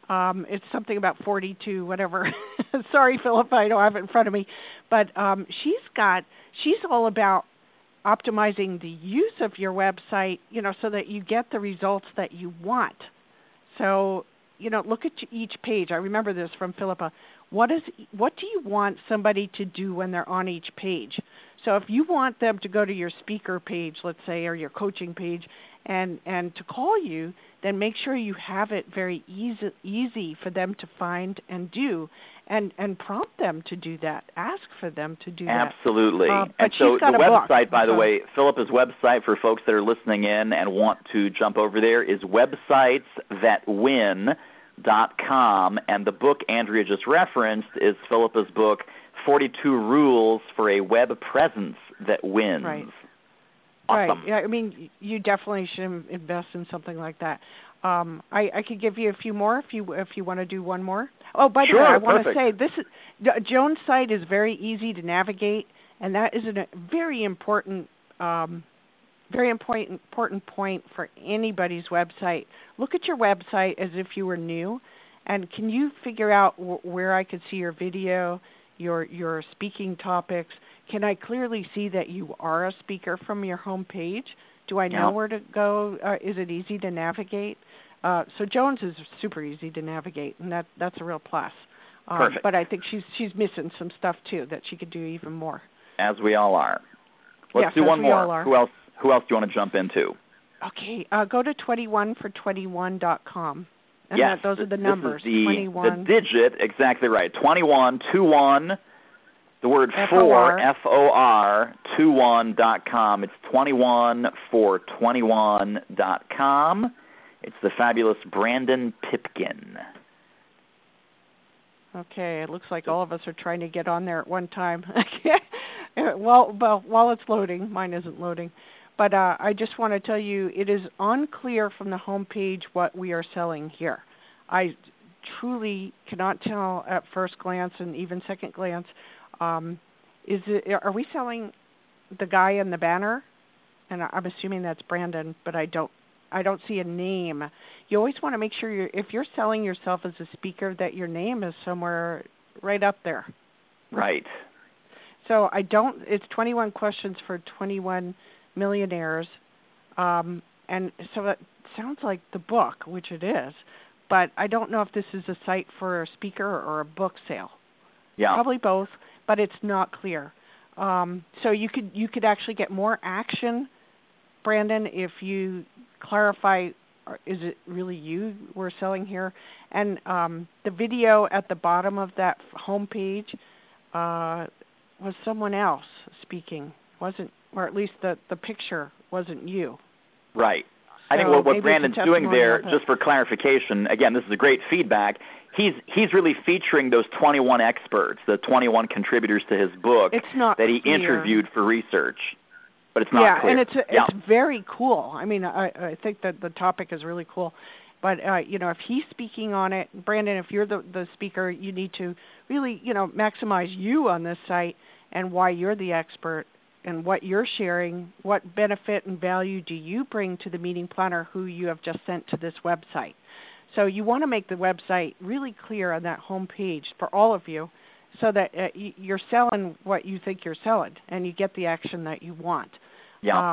Speaker 2: It's something about 42, whatever. Sorry, Philippa, I don't have it in front of me. But she's all about optimizing the use of your website, so that you get the results that you want. So, look at each page. I remember this from Philippa. What do you want somebody to do when they're on each page? So if you want them to go to your speaker page, let's say, or your coaching page, and to call you, then make sure you have it very easy for them to find and do, and prompt them to do that. Ask for them to do that.
Speaker 1: Absolutely.
Speaker 2: And
Speaker 1: so
Speaker 2: she's got
Speaker 1: the
Speaker 2: a
Speaker 1: website,
Speaker 2: book.
Speaker 1: by the way, Philippa's website for folks that are listening in and want to jump over there is websitesthatwin.com, and the book Andrea just referenced is Philippa's book, 42 Rules for a Web Presence That Wins.
Speaker 2: Right.
Speaker 1: Awesome.
Speaker 2: Right. Yeah, I mean, you definitely should invest in something like that. I could give you a few more if you want to do one more. Oh, by the way, I want to say Joan's site is very easy to navigate, and that is a very important point for anybody's website. Look at your website as if you were new, and can you figure out where I could see your video, your speaking topics? Can I clearly see that you are a speaker from your home page? Do I know where to go? Is it easy to navigate? So Joan's is super easy to navigate, and that's a real plus.
Speaker 1: Perfect.
Speaker 2: But I think she's missing some stuff too that she could do even more.
Speaker 1: As we all are. Let's do one more. Who else do you want to jump into?
Speaker 2: Okay, go to 21for21.com. And
Speaker 1: yes,
Speaker 2: those are the numbers.
Speaker 1: This is
Speaker 2: 21.
Speaker 1: the digit, exactly right. 21, the word
Speaker 2: FOR,
Speaker 1: F-O-R, 21.com. It's 21for21.com. It's the fabulous Brandon Pipkin.
Speaker 2: Okay, it looks like all of us are trying to get on there at one time. Well, while it's loading, mine isn't loading. But I just want to tell you, it is unclear from the home page what we are selling here. I truly cannot tell at first glance and even second glance. Are we selling the guy in the banner? And I'm assuming that's Brandon, but I don't see a name. You always want to make sure if you're selling yourself as a speaker, that your name is somewhere right up there.
Speaker 1: Right.
Speaker 2: So it's 21 questions for 21 millionaires. And so it sounds like the book, which it is, but I don't know if this is a site for a speaker or a book sale.
Speaker 1: Yeah.
Speaker 2: Probably both, but it's not clear. So you could actually get more action, Brandon, if you clarify, is it really you we're selling here? And the video at the bottom of that home page was someone else speaking, wasn't, or at least the picture wasn't you.
Speaker 1: Right. I think what Brandon's doing there, just for clarification, again, this is a great feedback. He's really featuring those 21 experts, the 21 contributors to his book that he interviewed for research. But it's not clear.
Speaker 2: And it's very cool. I mean, I think that the topic is really cool. But, if he's speaking on it, Brandon, if you're the speaker, you need to really, maximize you on this site and why you're the expert and what you're sharing, what benefit and value do you bring to the meeting planner who you have just sent to this website. So you want to make the website really clear on that home page for all of you so that you're selling what you think you're selling and you get the action that you want.
Speaker 1: Yeah.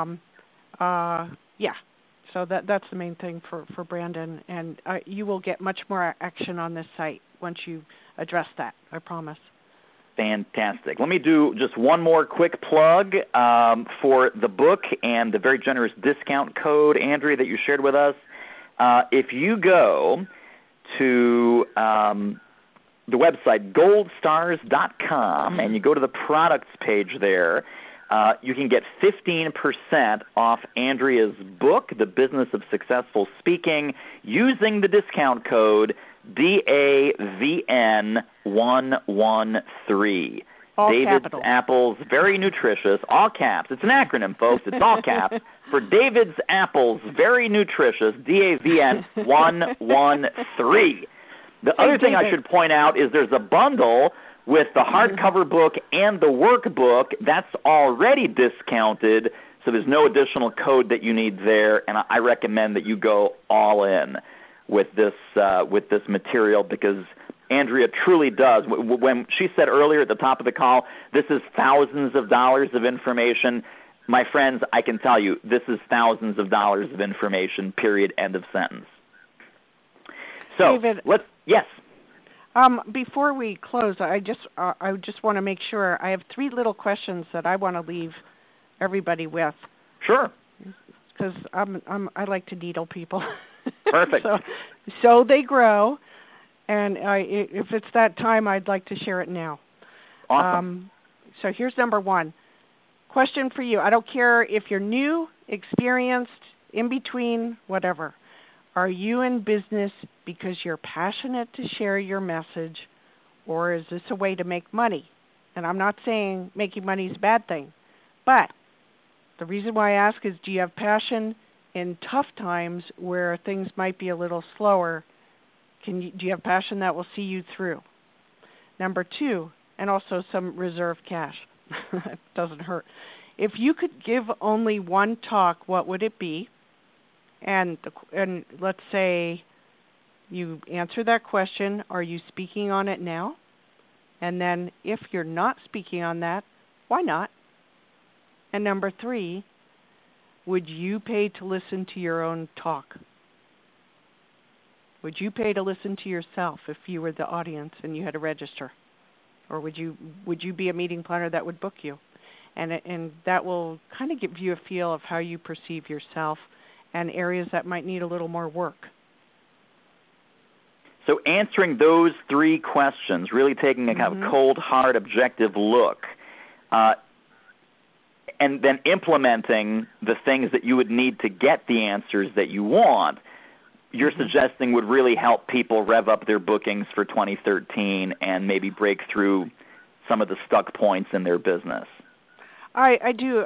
Speaker 2: So that's the main thing for Brandon, and you will get much more action on this site once you address that, I promise.
Speaker 1: Fantastic. Let me do just one more quick plug for the book and the very generous discount code, Andrea, that you shared with us. If you go to the website goldstars.com and you go to the products page there, you can get 15% off Andrea's book, The Business of Successful Speaking, using the discount code DAVN113.
Speaker 2: All
Speaker 1: David's
Speaker 2: capitals.
Speaker 1: Apples, very nutritious, all caps. It's an acronym, folks. It's all caps. For David's Apples, very nutritious, DAVN113. The other thing I should point out is there's a bundle with the hardcover book and the workbook. That's already discounted, so there's no additional code that you need there, and I recommend that you go all in. with this material, because Andrea truly does. When she said earlier at the top of the call, this is thousands of dollars of information. My friends, I can tell you, this is thousands of dollars of information, period, end of sentence. So,
Speaker 2: David,
Speaker 1: yes.
Speaker 2: Before we close, I just want to make sure. I have 3 little questions that I want to leave everybody with.
Speaker 1: Sure.
Speaker 2: Because I like to needle people.
Speaker 1: Perfect.
Speaker 2: so they grow, and if it's that time, I'd like to share it now.
Speaker 1: Awesome.
Speaker 2: So here's number 1. Question for you. I don't care if you're new, experienced, in between, whatever. Are you in business because you're passionate to share your message, or is this a way to make money? And I'm not saying making money is a bad thing, but the reason why I ask is, do you have passion in tough times where things might be a little slower? Do you have passion that will see you through? Number 2, and also some reserve cash. It doesn't hurt. If you could give only one talk, what would it be? And let's say you answer that question, are you speaking on it now? And then if you're not speaking on that, why not? And number 3, would you pay to listen to your own talk? Would you pay to listen to yourself if you were the audience and you had to register? Or would you be a meeting planner that would book you? And that will kind of give you a feel of how you perceive yourself and areas that might need a little more work.
Speaker 1: So answering those 3 questions, really taking a kind of cold, hard, objective look, and then implementing the things that you would need to get the answers that you want, you're suggesting would really help people rev up their bookings for 2013 and maybe break through some of the stuck points in their business.
Speaker 2: I do.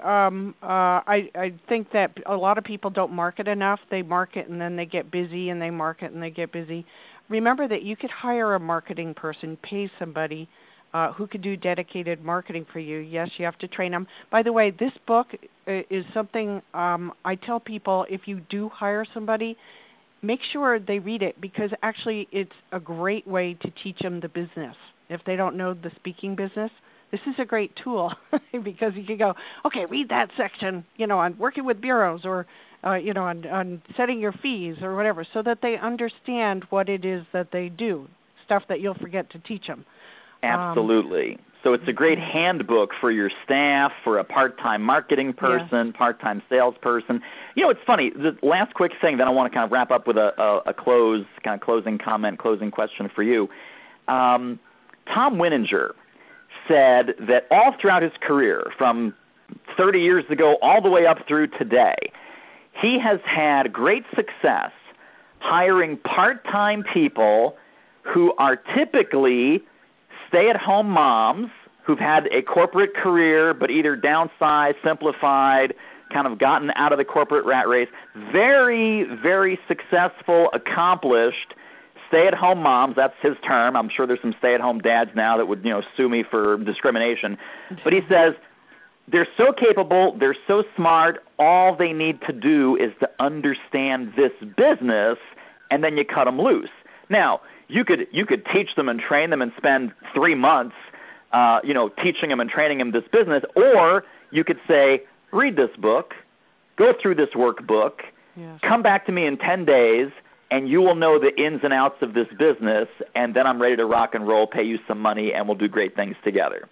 Speaker 2: I think that a lot of people don't market enough. They market and then they get busy, and they market and they get busy. Remember that you could hire a marketing person, pay somebody who could do dedicated marketing for you. Yes, you have to train them. By the way, this book is something I tell people, if you do hire somebody, make sure they read it, because actually it's a great way to teach them the business. If they don't know the speaking business, this is a great tool because you can go, okay, read that section, on working with bureaus, or, on setting your fees or whatever, so that they understand what it is that they do, stuff that you'll forget to teach them.
Speaker 1: Absolutely. So it's a great handbook for your staff, for a part-time marketing person, part-time salesperson. It's funny. The last quick thing, then I want to kind of wrap up with a closing comment, closing question for you. Tom Wininger said that all throughout his career, from 30 years ago all the way up through today, he has had great success hiring part-time people who are typically stay-at-home moms who've had a corporate career but either downsized, simplified, kind of gotten out of the corporate rat race. Very, very successful, accomplished stay-at-home moms. That's his term. I'm sure there's some stay-at-home dads now that would, sue me for discrimination. But he says they're so capable, they're so smart, all they need to do is to understand this business, and then you cut them loose. Now, you could teach them and train them and spend 3 months, teaching them and training them this business, or you could say, read this book, go through this workbook, come back to me in 10 days, and you will know the ins and outs of this business, and then I'm ready to rock and roll, pay you some money, and we'll do great things together.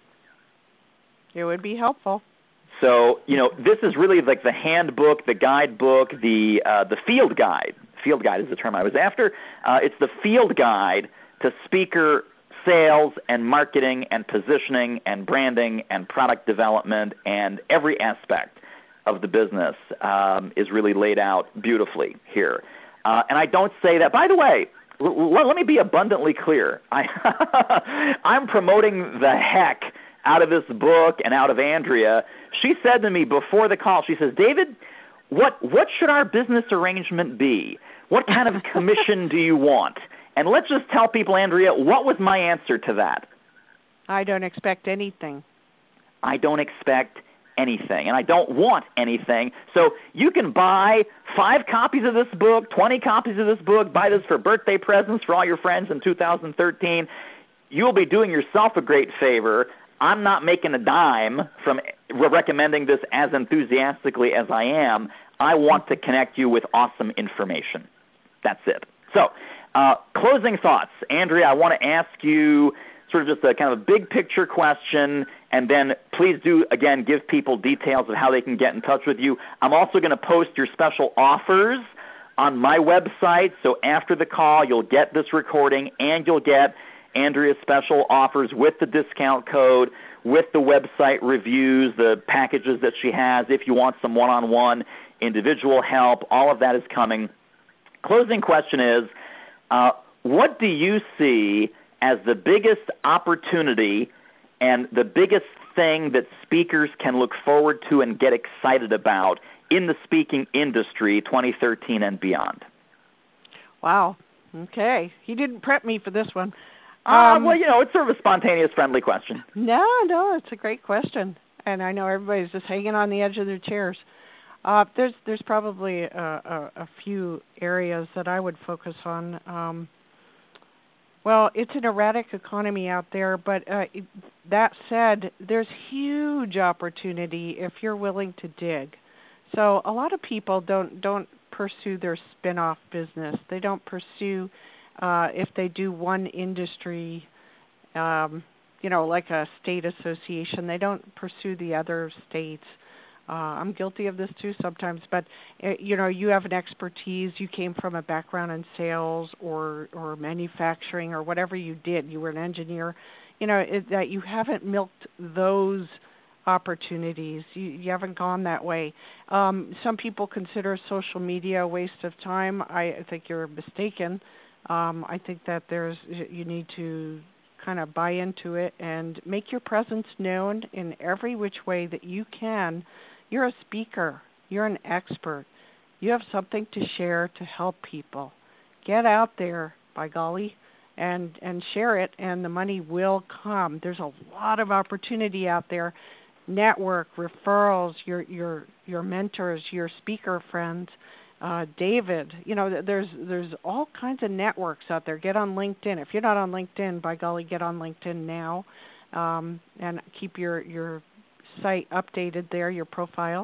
Speaker 2: It would be helpful.
Speaker 1: So, this is really like the handbook, the guidebook, the field guide. Field guide is the term I was after. It's the field guide to speaker sales and marketing and positioning and branding and product development, and every aspect of the business is really laid out beautifully here. And I don't say that. By the way, let me be abundantly clear. I'm promoting the heck out of this book and out of Andrea. She said to me before the call, she says, David, what should our business arrangement be? What kind of commission do you want? And let's just tell people, Andrea, what was my answer to that?
Speaker 2: I don't expect anything.
Speaker 1: I don't expect anything, and I don't want anything. So you can buy 5 copies of this book, 20 copies of this book, buy this for birthday presents for all your friends in 2013. You'll be doing yourself a great favor. I'm not making a dime from recommending this as enthusiastically as I am. I want to connect you with awesome information. That's it. So, closing thoughts. Andrea, I want to ask you sort of just a kind of a big picture question, and then please do, again, give people details of how they can get in touch with you. I'm also going to post your special offers on my website, so after the call you'll get this recording and you'll get Andrea's special offers with the discount code, with the website reviews, the packages that she has. If you want some one-on-one individual help, all of that is coming. Closing question is, what do you see as the biggest opportunity and the biggest thing that speakers can look forward to and get excited about in the speaking industry 2013 and beyond?
Speaker 2: Wow. Okay. He didn't prep me for this one.
Speaker 1: Well, it's sort of a spontaneous, friendly question.
Speaker 2: No, it's a great question, and I know everybody's just hanging on the edge of their chairs. There's probably a few areas that I would focus on. Well, it's an erratic economy out there, but that said, there's huge opportunity if you're willing to dig. So a lot of people don't pursue their spin-off business. They don't pursue if they do one industry, like a state association, they don't pursue the other states. I'm guilty of this too sometimes, but you have an expertise. You came from a background in sales or manufacturing or whatever you did. You were an engineer. That you haven't milked those opportunities. You haven't gone that way. Some people consider social media a waste of time. I think you're mistaken. I think that you need to kind of buy into it and make your presence known in every which way that you can. You're a speaker. You're an expert. You have something to share to help people. Get out there, by golly, and share it, and the money will come. There's a lot of opportunity out there. Network, referrals, your mentors, your speaker friends. David, there's all kinds of networks out there. Get on LinkedIn. If you're not on LinkedIn, by golly, get on LinkedIn now, and keep your site updated there, your profile.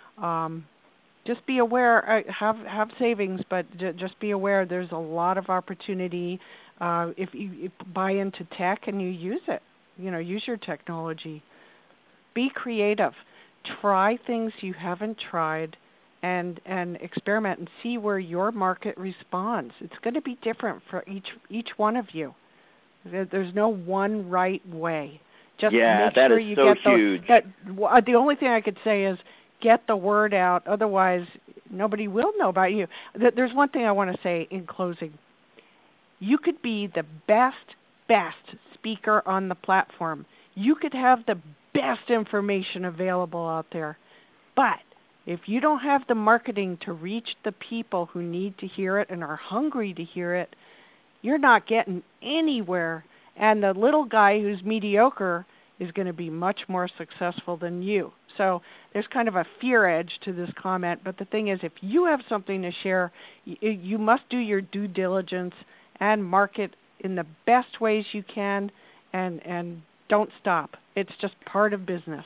Speaker 2: Just be aware. Have savings, but just be aware. There's a lot of opportunity if you buy into tech and you use it. Use your technology. Be creative. Try things you haven't tried. And experiment and see where your market responds. It's going to be different for each one of you. There's no one right way. Just make sure you get
Speaker 1: huge.
Speaker 2: The only thing I could say is get the word out. Otherwise, nobody will know about you. There's one thing I want to say in closing. You could be the best speaker on the platform. You could have the best information available out there, but if you don't have the marketing to reach the people who need to hear it and are hungry to hear it, you're not getting anywhere. And the little guy who's mediocre is going to be much more successful than you. So there's kind of a fear edge to this comment. But the thing is, if you have something to share, you must do your due diligence and market in the best ways you can, and don't stop. It's just part of business.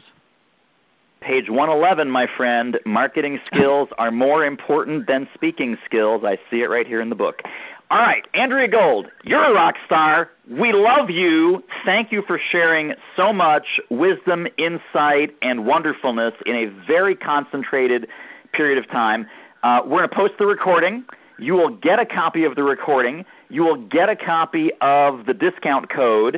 Speaker 1: Page 111, my friend, marketing skills are more important than speaking skills. I see it right here in the book. All right, Andrea Gold, you're a rock star. We love you. Thank you for sharing so much wisdom, insight, and wonderfulness in a very concentrated period of time. We're going to post the recording. You will get a copy of the recording. You will get a copy of the discount code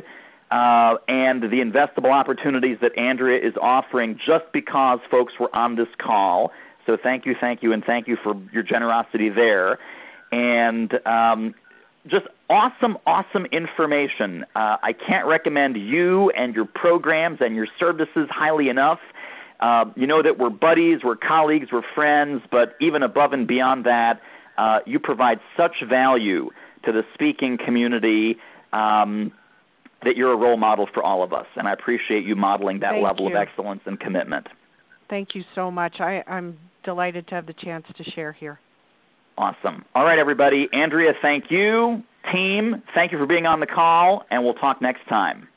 Speaker 1: and the investable opportunities that Andrea is offering just because folks were on this call. So thank you, and thank you for your generosity there. And just awesome information. I can't recommend you and your programs and your services highly enough. You know that we're buddies, we're colleagues, we're friends, but even above and beyond that, you provide such value to the speaking community that you're a role model for all of us, and I appreciate you modeling that level of excellence and commitment.
Speaker 2: Thank you so much. I'm delighted to have the chance to share here.
Speaker 1: Awesome. All right, everybody. Andrea, thank you. Team, thank you for being on the call, and we'll talk next time.